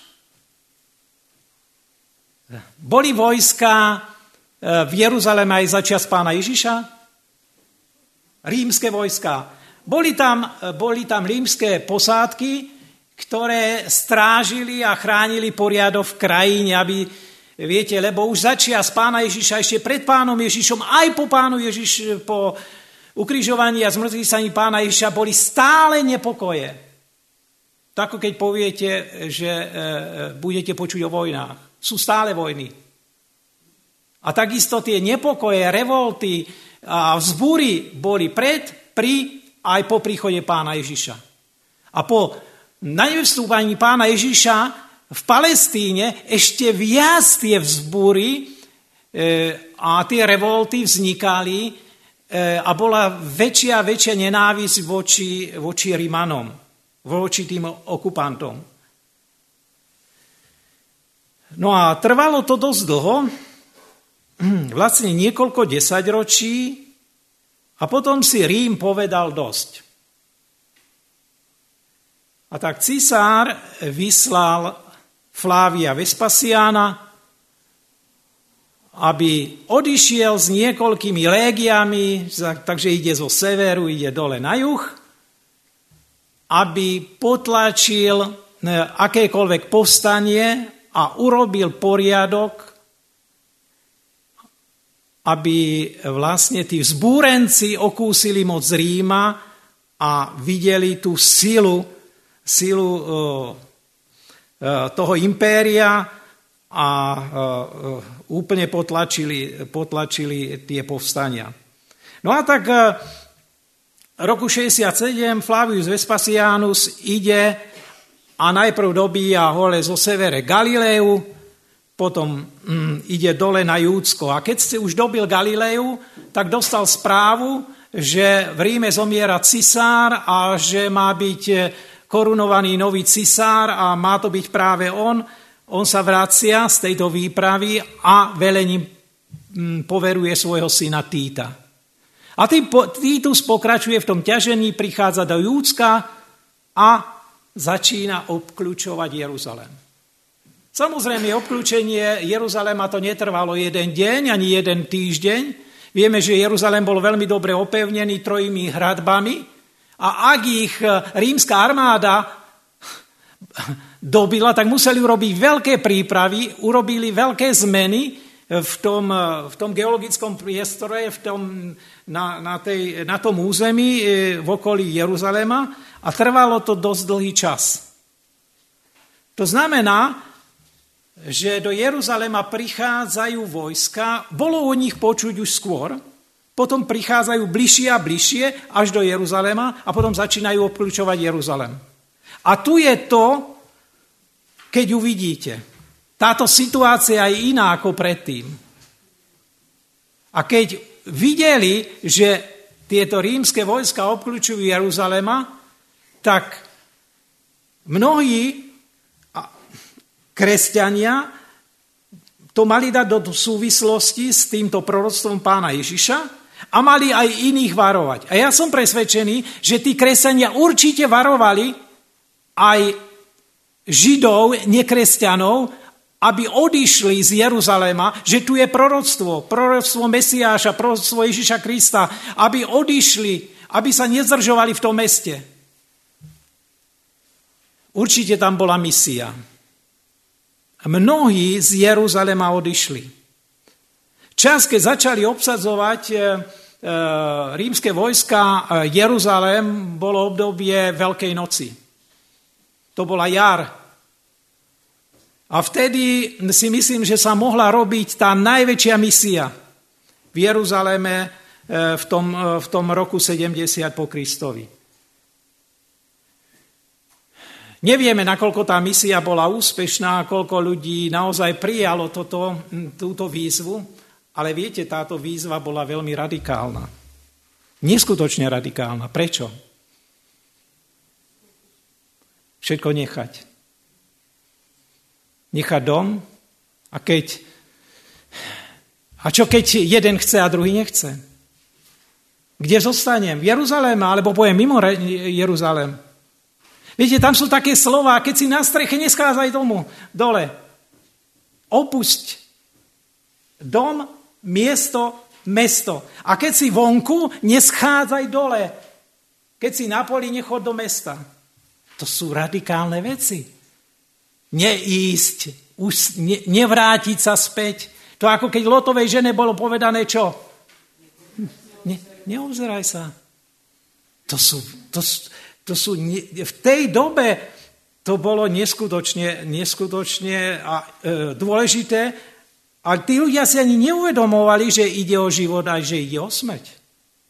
Boli vojska v Jeruzaleme aj za čas Pána Ježiša? rímske vojska. Boli tam rímske posádky, ktoré strážili a chránili poriadok v krajine, aby, viete, lebo už začias pána Ježiša, ešte pred pánom Ježišom, aj po pánu Ježiš, po ukrižovaní a zmŕtvychvstaní pána Ježiša boli stále nepokoje. Tak, keď poviete, že budete počuť o vojnách. Sú stále vojny. A takisto tie nepokoje, revolty a vzbúry boli aj po príchode pána Ježiša. A po navstúpaní pána Ježiša v Palestíne ešte viac tie vzbúry a tie revolty vznikali a bola väčšia a väčšia nenávisť voči Rimanom, voči tým okupantom. No a trvalo to dosť dlho, vlastne niekoľko desaťročí, a potom si Rím povedal dosť. A tak cisár vyslal Flávia Vespasiána, aby odišiel s niekoľkými légiami, takže ide zo severu, ide dole na juh, aby potlačil akékoľvek povstanie a urobil poriadok, aby vlastne tí vzbúrenci okúsili moc Ríma a videli tú silu toho impéria a úplne potlačili tie povstania. No a tak roku 67 Flavius Vespasianus ide a najprv dobíja hole zo severe Galileu, potom ide dole na Júdsko. A keď ste už dobil Galileu, tak dostal správu, že v Ríme zomiera cisár a že má byť korunovaný nový cisár a má to byť práve on. On sa vracia z tejto výpravy a velením poveruje svojho syna Týta. A Týtus pokračuje v tom ťažení, prichádza do Júdska a začína obkľúčovať Jeruzalém. Samozrejme, obkľúčenie Jeruzalema to netrvalo jeden deň, ani jeden týždeň. Vieme, že Jeruzalém bol veľmi dobre opevnený 3 hradbami a ak ich rímska armáda dobila, tak museli urobiť veľké prípravy, urobili veľké zmeny v tom geologickom priestore, na tom území v okolí Jeruzalema a trvalo to dosť dlhý čas. To znamená, že do Jeruzalema prichádzajú vojska, bolo o nich počuť už skôr, potom prichádzajú bližšie a bližšie až do Jeruzalema a potom začínajú obkľúčovať Jeruzalem. A tu je to, keď uvidíte. Táto situácia je iná ako predtým. A keď videli, že tieto rímske vojska obkľúčujú Jeruzalema, tak mnohí kresťania to mali dať do súvislosti s týmto proroctvom pána Ježiša a mali aj iných varovať. A ja som presvedčený, že tí kresťania určite varovali aj Židov, nekresťanov, aby odišli z Jeruzalema, že tu je proroctvo Mesiáša, proroctvo Ježiša Krista, aby odišli, aby sa nezdržovali v tom meste. Určite tam bola misia. Mnohí z Jeruzalema odišli. Čas, keď začali obsadzovať rímske vojska Jeruzalém, bolo obdobie Veľkej noci. To bola jar. A vtedy si myslím, že sa mohla robiť tá najväčšia misia v Jeruzaléme v tom roku 70 po Kristovi. Nevieme, nakoľko tá misia bola úspešná, koľko ľudí naozaj prijalo túto výzvu, ale viete, táto výzva bola veľmi radikálna. Neskutočne radikálna. Prečo? Všetko nechať. Nechať dom a čo keď jeden chce a druhý nechce? Kde zostanem? V Jeruzaléme alebo pojem mimo Jeruzalém? Viete, tam sú také slová, keď si na streche, neskázaj dole. Opusť dom, miesto mesto. A keď si vonku, neschádzaj dole. Keď si na poli, nechod do mesta. To sú radikálne veci. Neísť, už nevrátiť sa späť. To ako keď Lotovej žene bolo povedané čo? Neobzeraj sa. To sú v tej dobe to bolo neskutočne dôležité. A tí ľudia si ani neuvedomovali, že ide o život a že ide o smrť.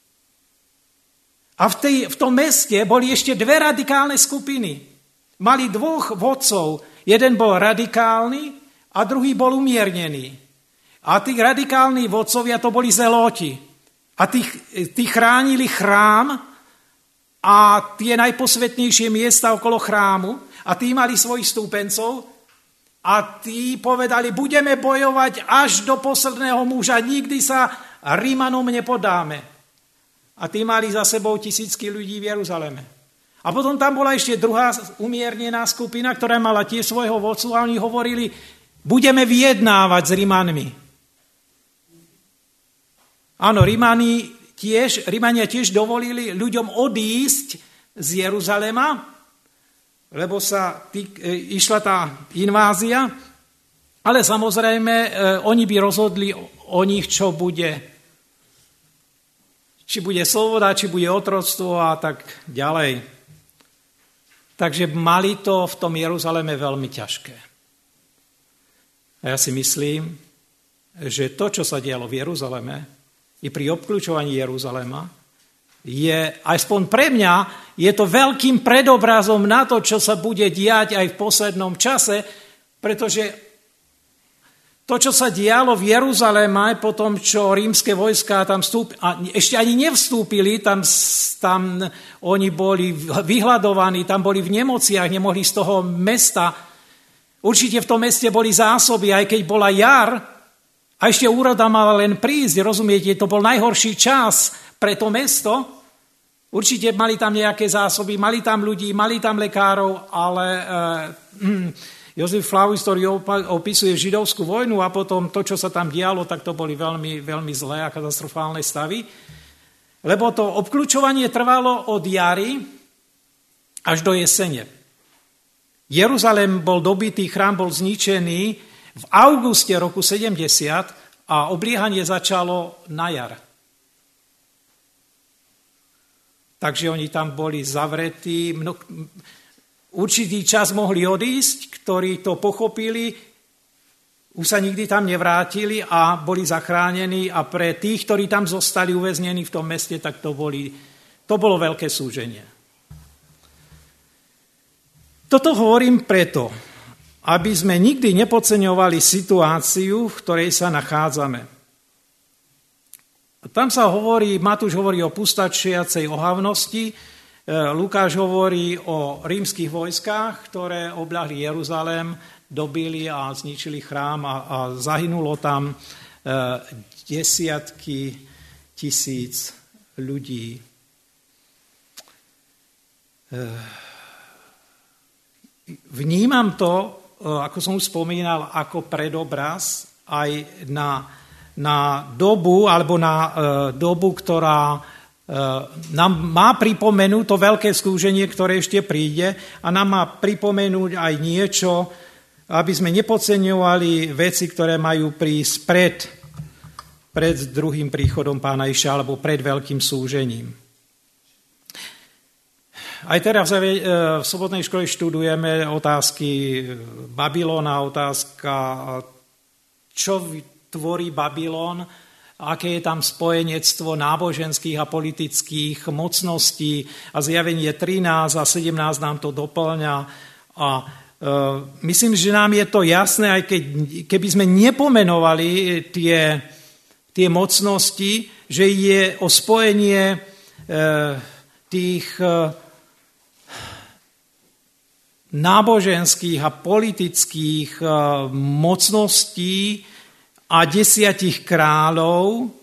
A v tom meste boli ešte dve radikálne skupiny. Mali dvoch vodcov. Jeden bol radikálny a druhý bol umiernený. A tí radikálni vodcovia to boli zelóti. A tí chránili chrám a tie najposvetnejšie miesta okolo chrámu. A tí mali svojich stúpencov. A tí povedali, budeme bojovať až do posledného muža. Nikdy sa Rimanom nepodáme. A tí mali za sebou tisícky ľudí v Jeruzaleme. A potom tam bola ešte druhá umiernená skupina, ktorá mala tiež svojho vodcu a oni hovorili, budeme vyjednávať s Rimanmi. Áno, Rimania tiež dovolili ľuďom odísť z Jeruzalema, lebo išla tá invázia, ale samozrejme oni by rozhodli o nich, čo bude. Či bude sloboda, či bude otroctvo a tak ďalej. Takže mali to v tom Jeruzaleme veľmi ťažké. A ja si myslím, že to, čo sa dialo v Jeruzaleme, i pri obkľúčovaní Jeruzalema, je, aspoň pre mňa, je to veľkým predobrazom na to, čo sa bude diať aj v poslednom čase, pretože to, čo sa dialo v Jeruzaleme, potom, čo rímske vojská tam ešte ani nevstúpili, tam oni boli vyhľadovaní, tam boli v nemociach, nemohli z toho mesta. Určite v tom meste boli zásoby, aj keď bola jar, a ešte úroda mala len prísť, rozumiete, to bol najhorší čas pre to mesto. Určite mali tam nejaké zásoby, mali tam ľudí, mali tam lekárov, ale Jozef Flavius, ktorý opisuje židovskú vojnu a potom to, čo sa tam dialo, tak to boli veľmi, veľmi zlé a katastrofálne stavy. Lebo to obkľúčovanie trvalo od jary až do jesene. Jeruzalém bol dobitý, chrám bol zničený v auguste roku 70 a obliehanie začalo na jar. Takže oni tam boli zavretí. Určitý čas mohli odísť, ktorí to pochopili, už sa nikdy tam nevrátili a boli zachránení a pre tých, ktorí tam zostali uväznení v tom meste, tak to bolo veľké súženie. Toto hovorím preto, aby sme nikdy nepodceňovali situáciu, v ktorej sa nachádzame. Tam sa Matúš hovorí o pustačiacej ohavnosti, Lukáš hovorí o rímskych vojskách, ktoré obľahli Jeruzalém, dobili a zničili chrám a zahynulo tam desiatky tisíc ľudí. Vnímam to, ako som už spomínal, ako predobraz aj na dobu, alebo na dobu, ktorá nám má pripomenúť to veľké skúšanie, ktoré ešte príde a nám má pripomenúť aj niečo, aby sme nepodceňovali veci, ktoré majú prísť pred druhým príchodom Pána Ježiša alebo pred veľkým súžením. Aj teraz v sobotnej škole študujeme otázky Babylona, otázka, čo tvorí Babylon, aké je tam spojenectvo náboženských a politických mocností a zjavenie 13 a 17 nám to doplňa. A myslím, že nám je to jasné, aj keby sme nepomenovali tie mocnosti, že je o spojenie tých náboženských a politických mocností a 10 kráľov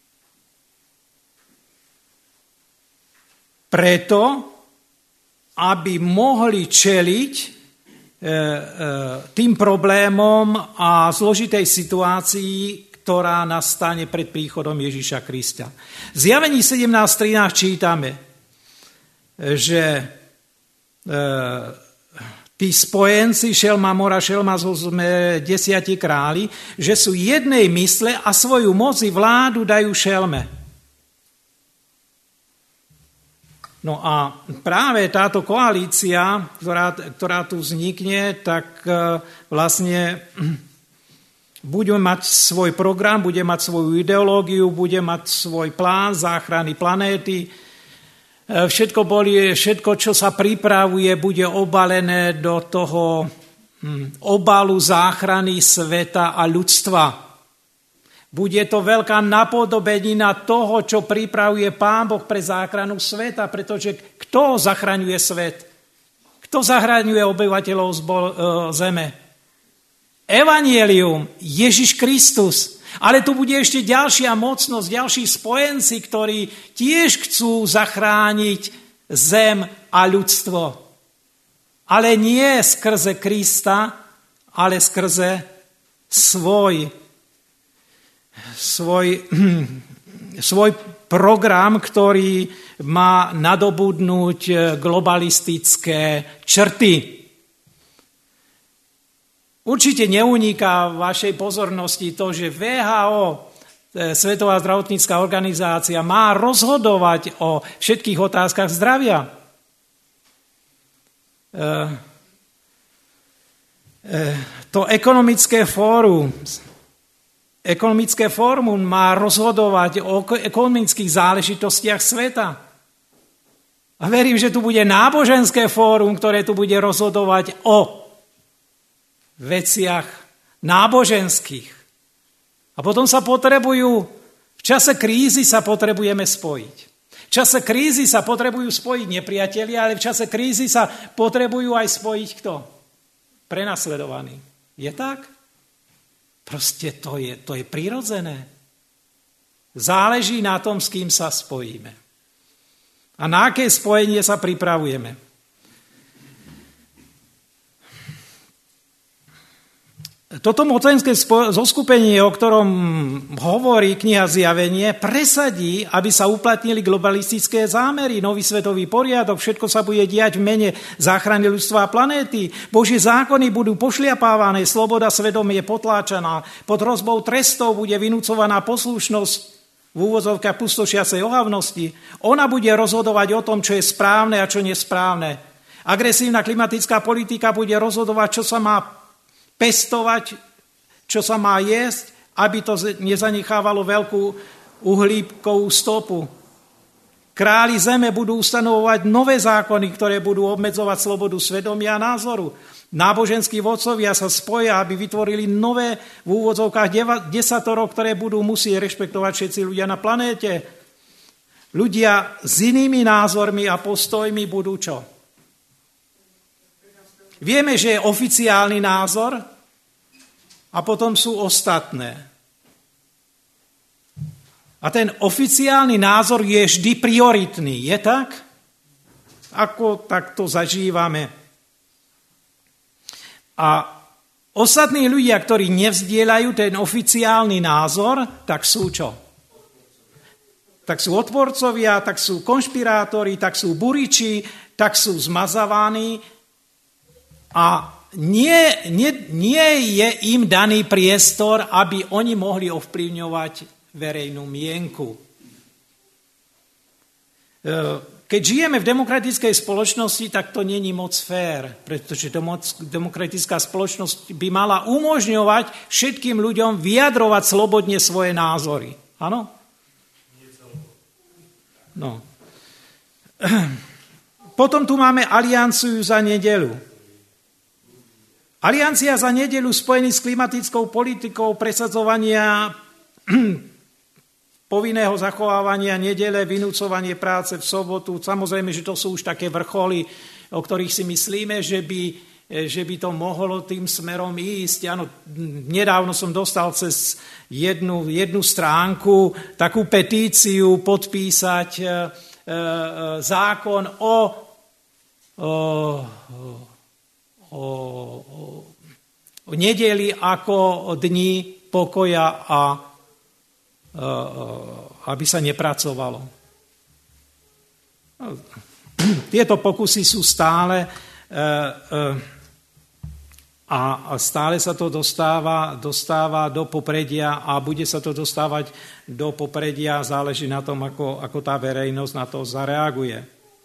preto, aby mohli čeliť tým problémom a zložitej situácii, ktorá nastane pred príchodom Ježiša Krista. V Zjavení 17.13 čítame, že tí spojenci Šelma, Mora, Šelma sme 10 králi, že sú jednej mysle a svoju moc i vládu dajú Šelme. No a práve táto koalícia, ktorá tu vznikne, tak vlastne bude mať svoj program, bude mať svoju ideológiu, bude mať svoj plán záchrany planéty. Všetko, čo sa pripravuje, bude obalené do toho obalu záchrany sveta a ľudstva. Bude to veľká napodobenina toho, čo pripravuje Pán Boh pre záchranu sveta, pretože kto zachraňuje svet? Kto zachraňuje obyvateľov zeme? Evangelium, Ježiš Kristus. Ale tu bude ešte ďalšia mocnosť, ďalší spojenci, ktorí tiež chcú zachrániť zem a ľudstvo. Ale nie skrze Krista, ale skrze svoj program, ktorý má nadobudnúť globalistické črty. Určite neuniká vašej pozornosti to, že WHO, Svetová zdravotnícka organizácia, má rozhodovať o všetkých otázkach zdravia. To ekonomické fórum má rozhodovať o ekonomických záležitostiach sveta. A verím, že tu bude náboženské fórum, ktoré tu bude rozhodovať o veciach náboženských. A potom v čase krízy sa potrebujeme spojiť. V čase krízy sa potrebujú spojiť nepriatelia, ale v čase krízy sa potrebujú aj spojiť kto? Prenasledovaní. Je tak? Proste to je prirodzené. Záleží na tom, s kým sa spojíme. A na aké spojenie sa pripravujeme. Toto mocenské zoskupenie, o ktorom hovorí kniha Zjavenie, presadí, aby sa uplatnili globalistické zámery, nový svetový poriadok, všetko sa bude diať v mene záchrany ľudstva a planéty. Božie zákony budú pošliapávané, sloboda svedomie potláčaná, pod hrozbou trestov bude vynúcovaná poslušnosť v úvozovkách pustošiacej ohavnosti. Ona bude rozhodovať o tom, čo je správne a čo nesprávne. Agresívna klimatická politika bude rozhodovať, čo sa má pestovať, čo sa má jesť, aby to nezanechávalo veľkú uhlíkovú stopu. Králi zeme budú ustanovovať nové zákony, ktoré budú obmedzovať slobodu svedomia a názoru. Náboženskí vodcovia sa spoja, aby vytvorili nové v úvodzovkách desatorov, ktoré budú musieť rešpektovať všetci ľudia na planéte. Ľudia s inými názormi a postojmi budú čo? Vieme, že je oficiálny názor a potom sú ostatné. A ten oficiálny názor je vždy prioritný. Je tak? Ako takto zažívame. A ostatní ľudia, ktorí nevzdieľajú ten oficiálny názor, tak sú čo? Tak sú odporcovia, tak sú konšpirátori, tak sú buriči, tak sú zmazávaní. A nie je im daný priestor, aby oni mohli ovplyvňovať verejnú mienku. Keď žijeme v demokratickej spoločnosti, tak to není moc fér, pretože demokratická spoločnosť by mala umožňovať všetkým ľuďom vyjadrovať slobodne svoje názory. Áno? No. Potom tu máme Alianciu za nedeľu. Aliancia za nedeľu spojený s klimatickou politikou presadzovania povinného zachovávania nedele, vynúcovanie práce v sobotu. Samozrejme, že to sú už také vrcholy, o ktorých si myslíme, že by to mohlo tým smerom ísť. Áno, nedávno som dostal cez jednu stránku takú petíciu podpísať zákon o nedeli ako dni pokoja a aby sa nepracovalo. Tieto pokusy sú stále a stále sa to dostáva do popredia a bude sa to dostávať do popredia, záleží na tom, ako tá verejnosť na to zareaguje.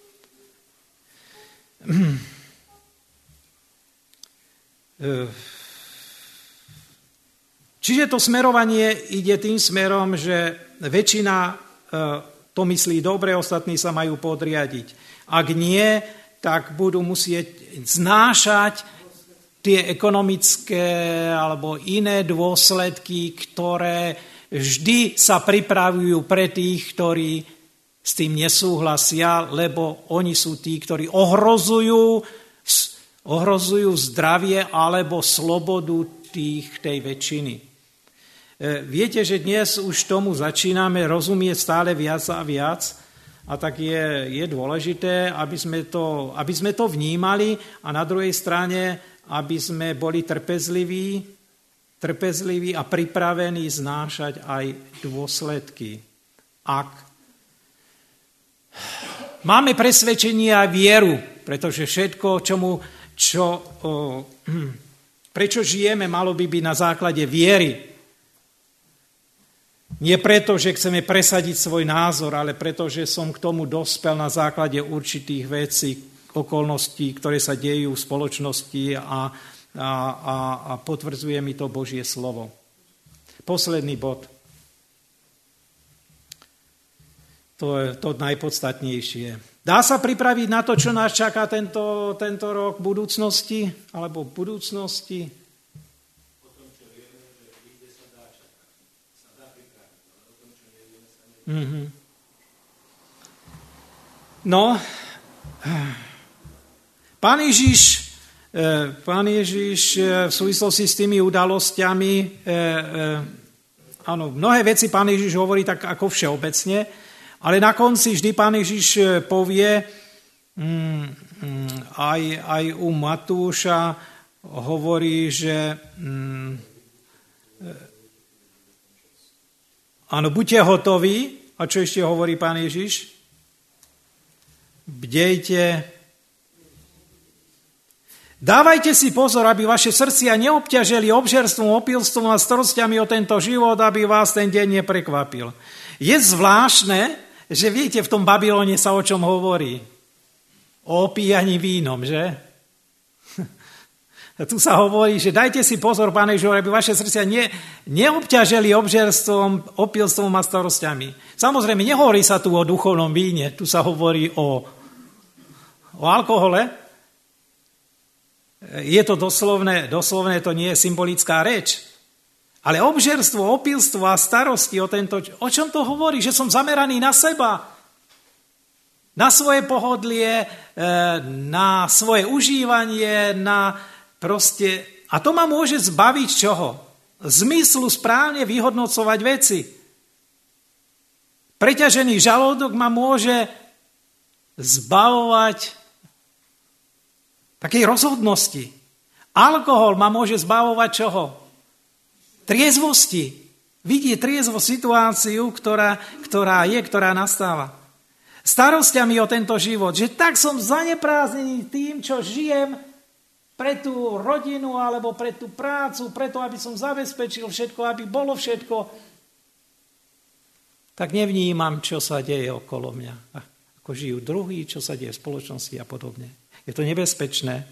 Čiže to smerovanie ide tým smerom, že väčšina to myslí dobre, ostatní sa majú podriadiť. Ak nie, tak budú musieť znášať tie ekonomické alebo iné dôsledky, ktoré vždy sa pripravujú pre tých, ktorí s tým nesúhlasia, lebo oni sú tí, ktorí ohrozujú zdravie alebo slobodu tej väčšiny. Viete, že dnes už tomu začíname rozumieť stále viac a viac, a tak je dôležité, aby sme to vnímali a na druhej strane aby sme boli trpezliví a pripravení znášať aj dôsledky. Ak máme presvedčenie a vieru, pretože všetko, prečo žijeme, malo by byť na základe viery. Nie preto, že chceme presadiť svoj názor, ale preto, že som k tomu dospel na základe určitých vecí, okolností, ktoré sa dejú v spoločnosti a potvrdzuje mi to Božie slovo. Posledný bod. To je to najpodstatnejšie. Dá sa pripraviť na to, čo nás čaká tento rok v budúcnosti? Alebo v budúcnosti? O tom, čo vieme, že kde sa dá čakať. Sa dá pripraviť, ale o tom, čo nevieme, sa nedá. No, Pán Ježiš v súvislosti s tými udalosťami, áno, mnohé veci Pán Ježiš hovorí tak ako všeobecne, ale na konci vždy Pán Ježiš povie, aj u Matúša hovorí, že áno, buďte hotoví, a čo ešte hovorí Pán Ježiš? Bdejte. Dávajte si pozor, aby vaše srdcia neobťažili obžerstvom, opilstvom a starostiami o tento život, aby vás ten deň neprekvapil. Je zvláštne, že viete, v tom Babylone sa o čom hovorí? O opíjaní vínom, že? A tu sa hovorí, že dajte si pozor, Pane Ježiš, aby vaše srdcia neobťažili obžerstvom, opilstvom a starostiami. Samozrejme, nehovorí sa tu o duchovnom víne, tu sa hovorí o alkohole. Je to doslovné, to nie je symbolická reč. Ale obžerstvo, opilstvo a starosti o čom to hovorí? Že som zameraný na seba, na svoje pohodlie, na svoje užívanie, a to ma môže zbaviť čoho? Zmyslu správne vyhodnocovať veci. Preťažený žalúdok ma môže zbavovať takej rozhodnosti. Alkohol ma môže zbavovať čoho? Triezvosti. Vidieť triezvo situáciu, ktorá nastáva. Starostiami o tento život. Že tak som zaneprázdnený tým, čo žijem pre tú rodinu alebo pre tú prácu, preto, aby som zabezpečil všetko, aby bolo všetko. Tak nevnímam, čo sa deje okolo mňa. Ako žijú druhí, čo sa deje v spoločnosti a podobne. Je to nebezpečné.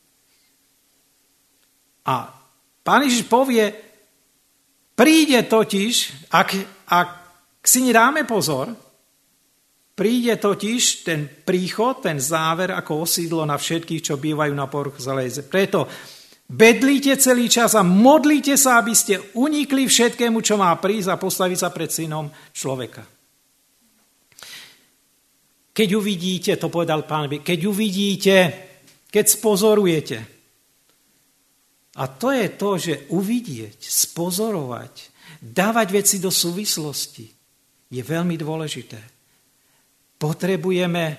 A Pán Ježiš povie, príde totiž, ak si nedáme pozor, príde totiž ten príchod, ten záver ako osídlo na všetkých, čo bývajú na povrchu celej zeme. Preto bedlíte celý čas a modlíte sa, aby ste unikli všetkému, čo má prísť a postaviť sa pred synom človeka. Keď uvidíte, to povedal Pán, keď uvidíte, keď spozorujete. A to je to, že uvidieť, spozorovať, dávať veci do súvislosti je veľmi dôležité. Potrebujeme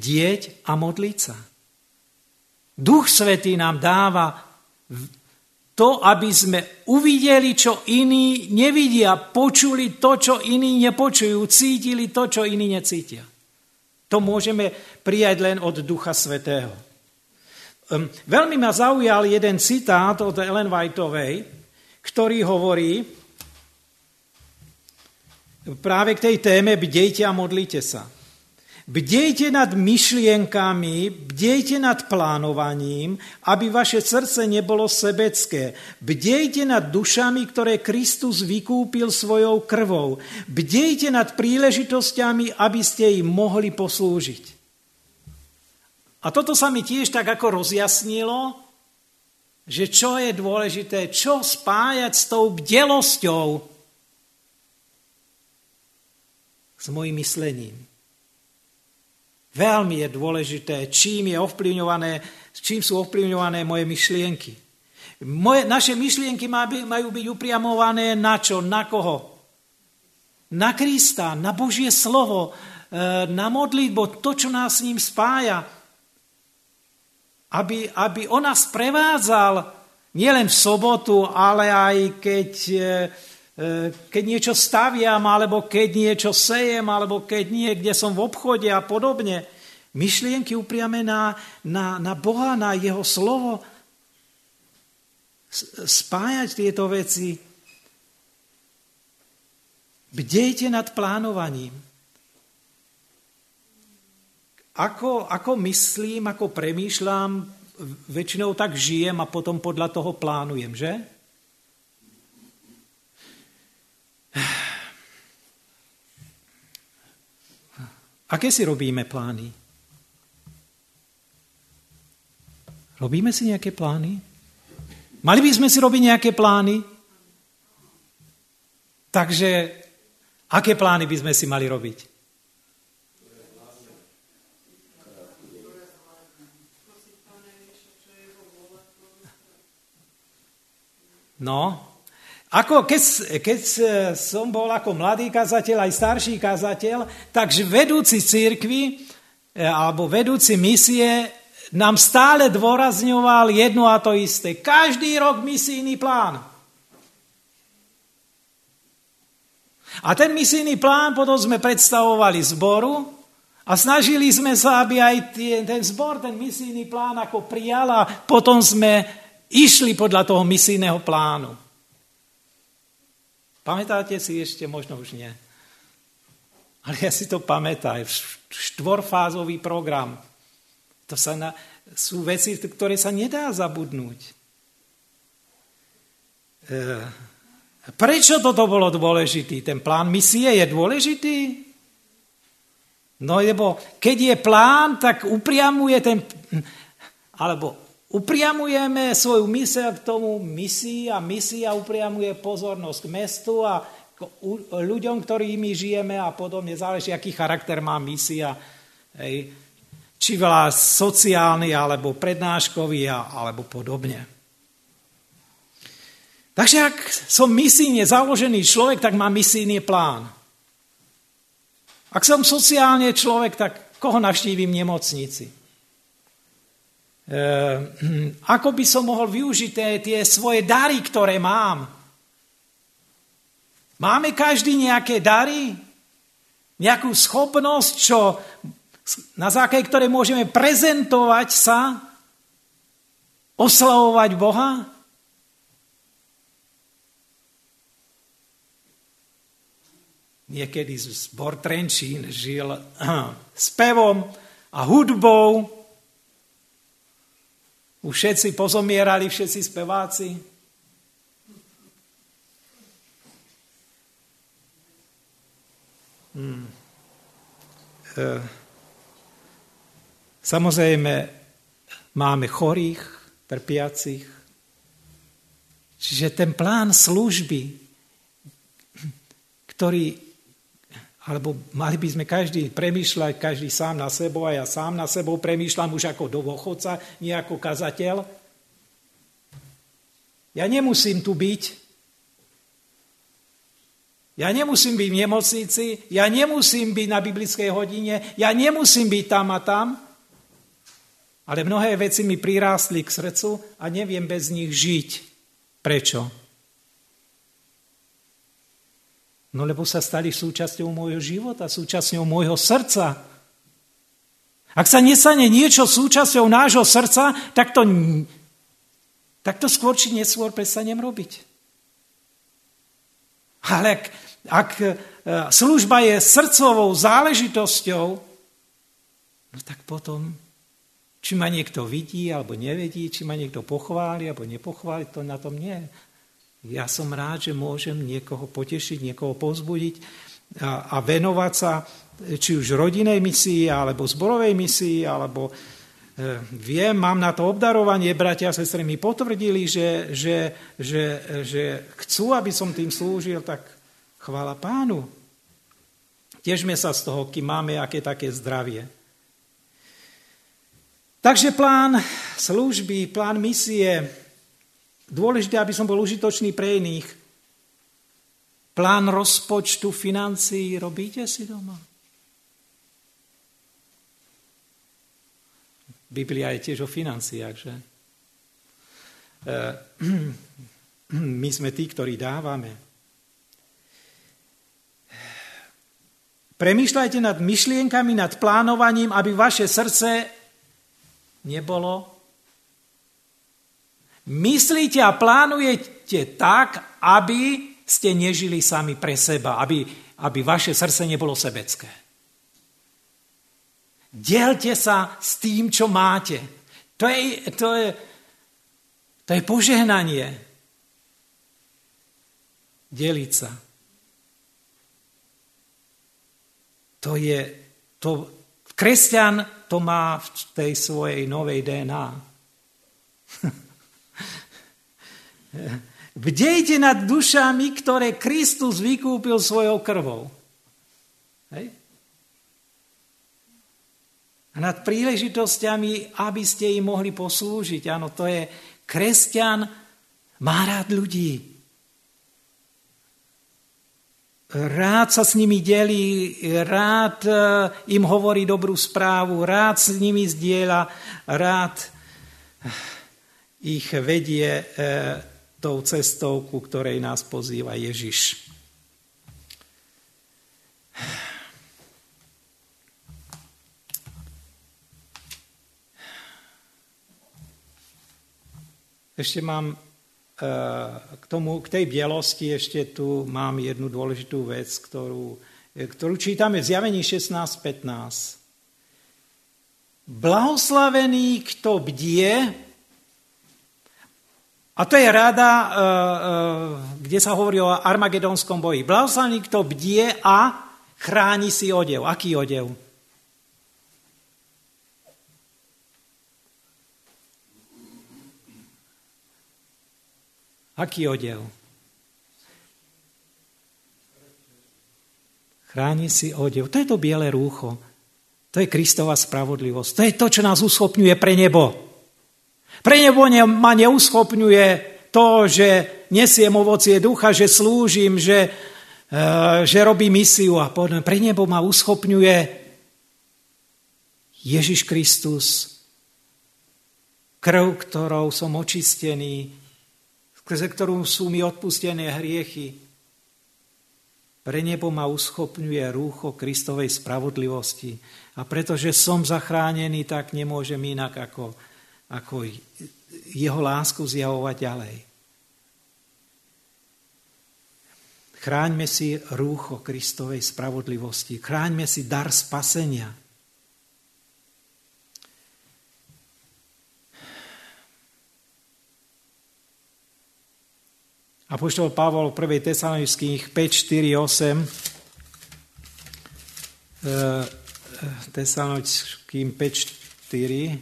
bdieť a modliť sa. Duch Svätý nám dáva to, aby sme uvideli, čo iní nevidia, počuli to, čo iní nepočujú, cítili to, čo iní necítia. To môžeme prijať len od Ducha Svätého. Veľmi ma zaujal jeden citát od Ellen Whiteovej, ktorý hovorí práve k tej téme bdejte a modlite sa. Bdejte nad myšlienkami, bdejte nad plánovaním, aby vaše srdce nebolo sebecké. Bdejte nad dušami, ktoré Kristus vykúpil svojou krvou. Bdejte nad príležitosťami, aby ste im mohli poslúžiť. A toto sa mi tiež tak ako rozjasnilo, že čo je dôležité, čo spájať s tou bdelosťou, s mojím myslením. Veľmi je dôležité, čím sú ovplyvňované moje myšlienky. Naše myšlienky majú byť upriamované na čo? Na koho? Na Krista, na Božie slovo, na modlitbu, to, čo nás s ním spája. Aby on nás prevádzal nielen v sobotu, ale aj keď niečo staviam, alebo keď niečo sejem, alebo keď niekde som v obchode a podobne. Myšlienky upriame na Boha, na jeho slovo. Spájať tieto veci. Bdejte nad plánovaním. Ako myslím, ako premýšľam, väčšinou tak žijem a potom podľa toho plánujem, že? Aké si robíme plány? Robíme si nejaké plány? Mali by sme si robiť nejaké plány? Takže, aké plány by sme si mali robiť? No, ako keď som bol ako mladý kazateľ, aj starší kazateľ, takže vedúci cirkvi alebo vedúci misie nám stále dôrazňoval jedno a to isté. Každý rok misijný plán. A ten misijný plán potom sme predstavovali zboru a snažili sme sa, aby aj ten zbor, ten misijný plán ako prijal a potom sme išli podľa toho misijného plánu. Pamätáte si ešte? Možno už nie. Ale ja si to pamätám. Štvorfázový program. To sú veci, ktoré sa nedá zabudnúť. Prečo toto bolo dôležitý? Ten plán misie je dôležitý? No lebo keď je plán, tak upriamujeme svoju misiu k tomu misii a misia upriamuje pozornosť k mestu a ľuďom, ktorými žijeme a podobne. Záleží, aký charakter má misia. Či veľa sociálny, alebo prednáškový, alebo podobne. Takže ak som misijne založený človek, tak mám misijný plán. Ak som sociálne človek, tak koho navštívim v nemocnici? Ako by som mohol využiť tie svoje dary, ktoré mám? Máme každý nejaké dary? Nejakú schopnosť, na základe ktorej môžeme prezentovať sa, oslavovať Boha? Niekedy zbor Trenčín žil spevom a hudbou. Už všetci pozomierali, všetci speváci. Samozrejme, máme chorých, trpiacich. Čiže ten plán služby, alebo mali by sme každý premýšľať, každý sám na sebou, a ja sám na sebou premýšľam už ako dôchodca, nie ako kazateľ. Ja nemusím tu byť. Ja nemusím byť v nemocnici, ja nemusím byť na biblickej hodine, ja nemusím byť tam a tam, ale mnohé veci mi prirástli k srdcu a neviem bez nich žiť. Prečo? No lebo sa stali súčasťou môjho života, súčasťou môjho srdca. Ak sa nestane niečo súčasťou nášho srdca, tak to skôr či neskôr prestanem robiť. Ale ak služba je srdcovou záležitosťou, no tak potom, či ma niekto vidí alebo nevidí, či ma niekto pochváli alebo nepochváli, to na tom nie. Ja som rád, že môžem niekoho potešiť, niekoho povzbudiť a venovať sa či už rodinnej misii, alebo zborovej misii, alebo mám na to obdarovanie, bratia a sestry mi potvrdili, že chcú, aby som tým slúžil, tak chvála Pánu. Tešme sa z toho, kým máme aké také zdravie. Takže plán služby, plán misie, dôležité, aby som bol užitočný pre iných. Plán rozpočtu financií robíte si doma? Biblia je tiež o financiách, že? My sme tí, ktorí dávame. Premýšľajte nad myšlienkami, nad plánovaním, aby vaše srdce nebolo. Myslíte a plánujete tak, aby ste nežili sami pre seba, aby vaše srdce nebolo sebecké. Delte sa s tým, čo máte. To je požehnanie. Deliť sa. Kresťan to má v tej svojej novej DNA. Bdejte nad dušami, ktoré Kristus vykúpil svojou krvou. Hej? A nad príležitosťami, aby ste im mohli poslúžiť. Áno, to je kresťan, má rád ľudí. Rád sa s nimi delí, rád im hovorí dobrú správu, rád s nimi zdieľa, rád ich vedie tou cestou, ku ktorej nás pozýva Ježiš. Ešte mám k tej bielosti, ešte tu mám jednu dôležitú vec, ktorú čítame v Zjavení 16:15. Blahoslavený, kto bdie, a to je rada, kde sa hovorí o armagedonskom boji. Blahoslavený, kto bdie a chráni si odev. Aký odev? Aký odev? Chráni si odev. To je to biele rúcho. To je Kristova spravodlivosť. To je to, čo nás uschopňuje pre nebo. Pre nebo ma neuschopňuje to, že nesiem ovocie ducha, že slúžim, že robím misiu a podobne. Pre nebo ma uschopňuje Ježiš Kristus, krv, ktorou som očistený, skrze ktorú sú mi odpustené hriechy. Pre nebo ma uschopňuje rúcho Kristovej spravodlivosti. A pretože som zachránený, tak nemôžem inak ako jeho lásku zjavovať ďalej. Chráňme si rúcho Kristovej spravodlivosti. Chráňme si dar spasenia. Apoštol Pavol v 1. Tesalonických 5:4-8 Tesalonickým 5:4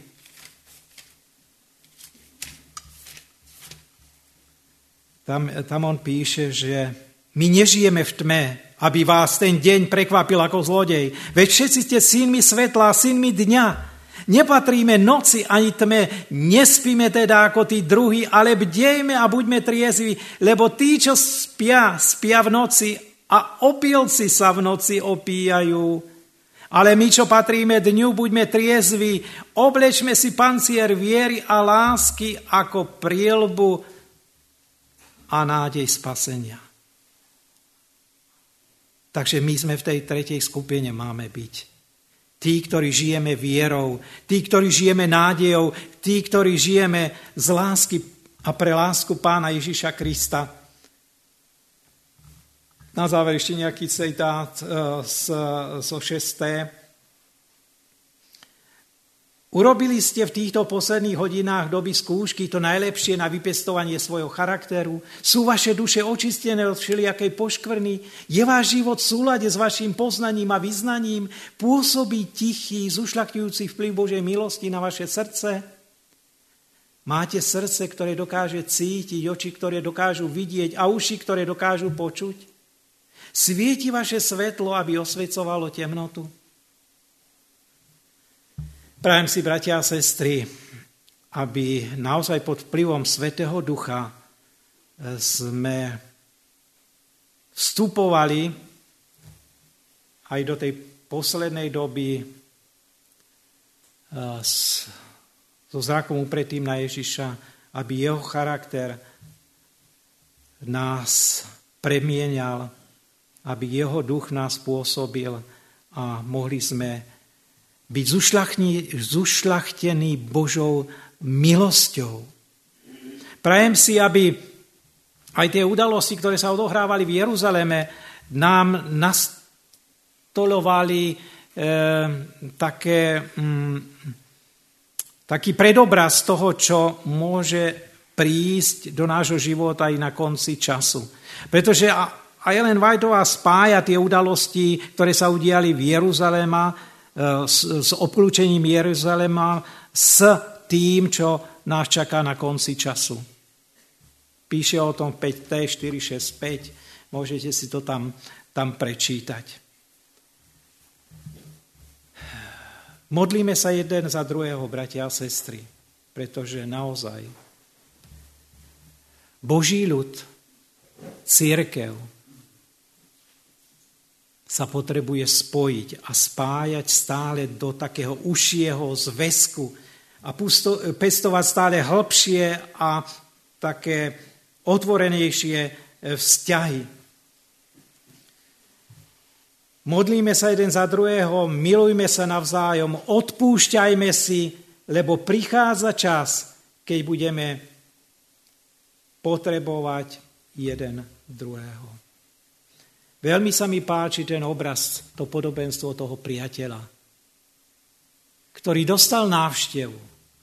tam on píše, že my nežijeme v tme, aby vás ten deň prekvapil ako zlodej. Veď všetci ste synmi svetla, synmi dňa. Nepatríme noci ani tme, nespíme teda ako tí druhí, ale bdejme a buďme triezvi, lebo tí, čo spia v noci a opilci sa v noci opíjajú. Ale my, čo patríme dňu, buďme triezvi, oblečme si pancier viery a lásky ako prielbu a nádej spasenia. Takže my sme v tej tretej skupine máme byť. Tí, ktorí žijeme vierou, tí, ktorí žijeme nádejou, tí, ktorí žijeme z lásky a pre lásku Pána Ježiša Krista. Na záver ešte nejaký citát zo 6. Urobili ste v týchto posledných hodinách doby skúšky to najlepšie na vypestovanie svojho charakteru? Sú vaše duše očistené od všelijakej poškvrny? Je váš život v súlade s vašim poznaním a vyznaním? Pôsobí tichý, zušľachťujúci vplyv Božej milosti na vaše srdce? Máte srdce, ktoré dokáže cítiť, oči, ktoré dokážu vidieť a uši, ktoré dokážu počuť? Svieti vaše svetlo, aby osvecovalo temnotu? Prajem si, bratia a sestry, aby naozaj pod vplyvom Svätého Ducha sme vstupovali aj do tej poslednej doby so zrakom upretým na Ježiša, aby jeho charakter nás premienial, aby jeho duch nás pôsobil a mohli sme byť zušľachtení Božou milosťou. Prajem si, aby aj tie udalosti, ktoré sa odohrávali v Jeruzaleme, nám nastolovali taký predobraz toho, čo môže prísť do nášho života aj na konci času. Pretože a Ellen Whiteová spája tie udalosti, ktoré sa udiali v Jeruzalema, s obklúčením Jeruzalema s tým, čo nás čaká na konci času. Píše o tom 5T 465, môžete si to tam prečítať. Modlíme sa jeden za druhého, bratia a sestry, pretože naozaj Boží ľud, cirkev, sa potrebuje spojiť a spájať stále do takého užšieho zväzku a pestovať stále hlbšie a také otvorenejšie vzťahy. Modlíme sa jeden za druhého, milujme sa navzájom, odpúšťajme si, lebo prichádza čas, keď budeme potrebovať jeden druhého. Veľmi sa mi páči ten obraz, to podobenstvo toho priateľa, ktorý dostal návštevu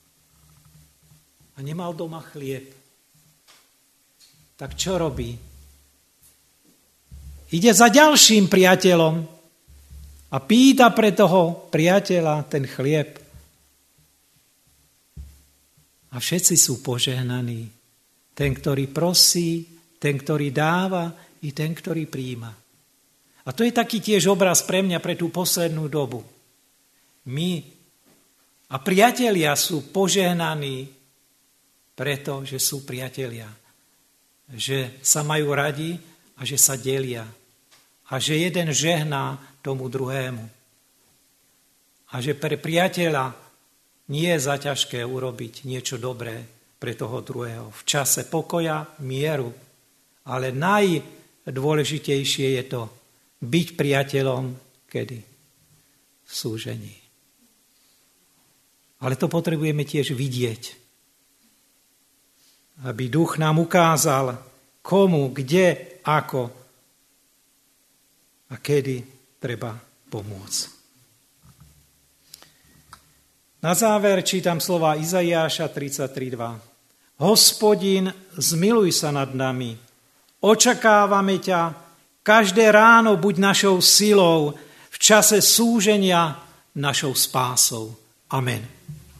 a nemal doma chlieb. Tak čo robí? Ide za ďalším priateľom a pýta pre toho priateľa ten chlieb. A všetci sú požehnaní. Ten, ktorý prosí, ten, ktorý dáva i ten, ktorý prijíma. A to je taký tiež obraz pre mňa, pre tú poslednú dobu. My a priatelia sú požehnaní preto, že sú priatelia. Že sa majú radi a že sa delia. A že jeden žehná tomu druhému. A že pre priateľa nie je zaťažké urobiť niečo dobré pre toho druhého. V čase pokoja, mieru. Ale najdôležitejšie je to byť priateľom, kedy? V súžení. Ale to potrebujeme tiež vidieť. Aby duch nám ukázal, komu, kde, ako a kedy treba pomôcť. Na záver čítam slova Izaiáša 33:2. Hospodin, zmiluj sa nad nami. Očakávame ťa. Každé ráno buď našou silou, v čase súženia našou spásou. Amen.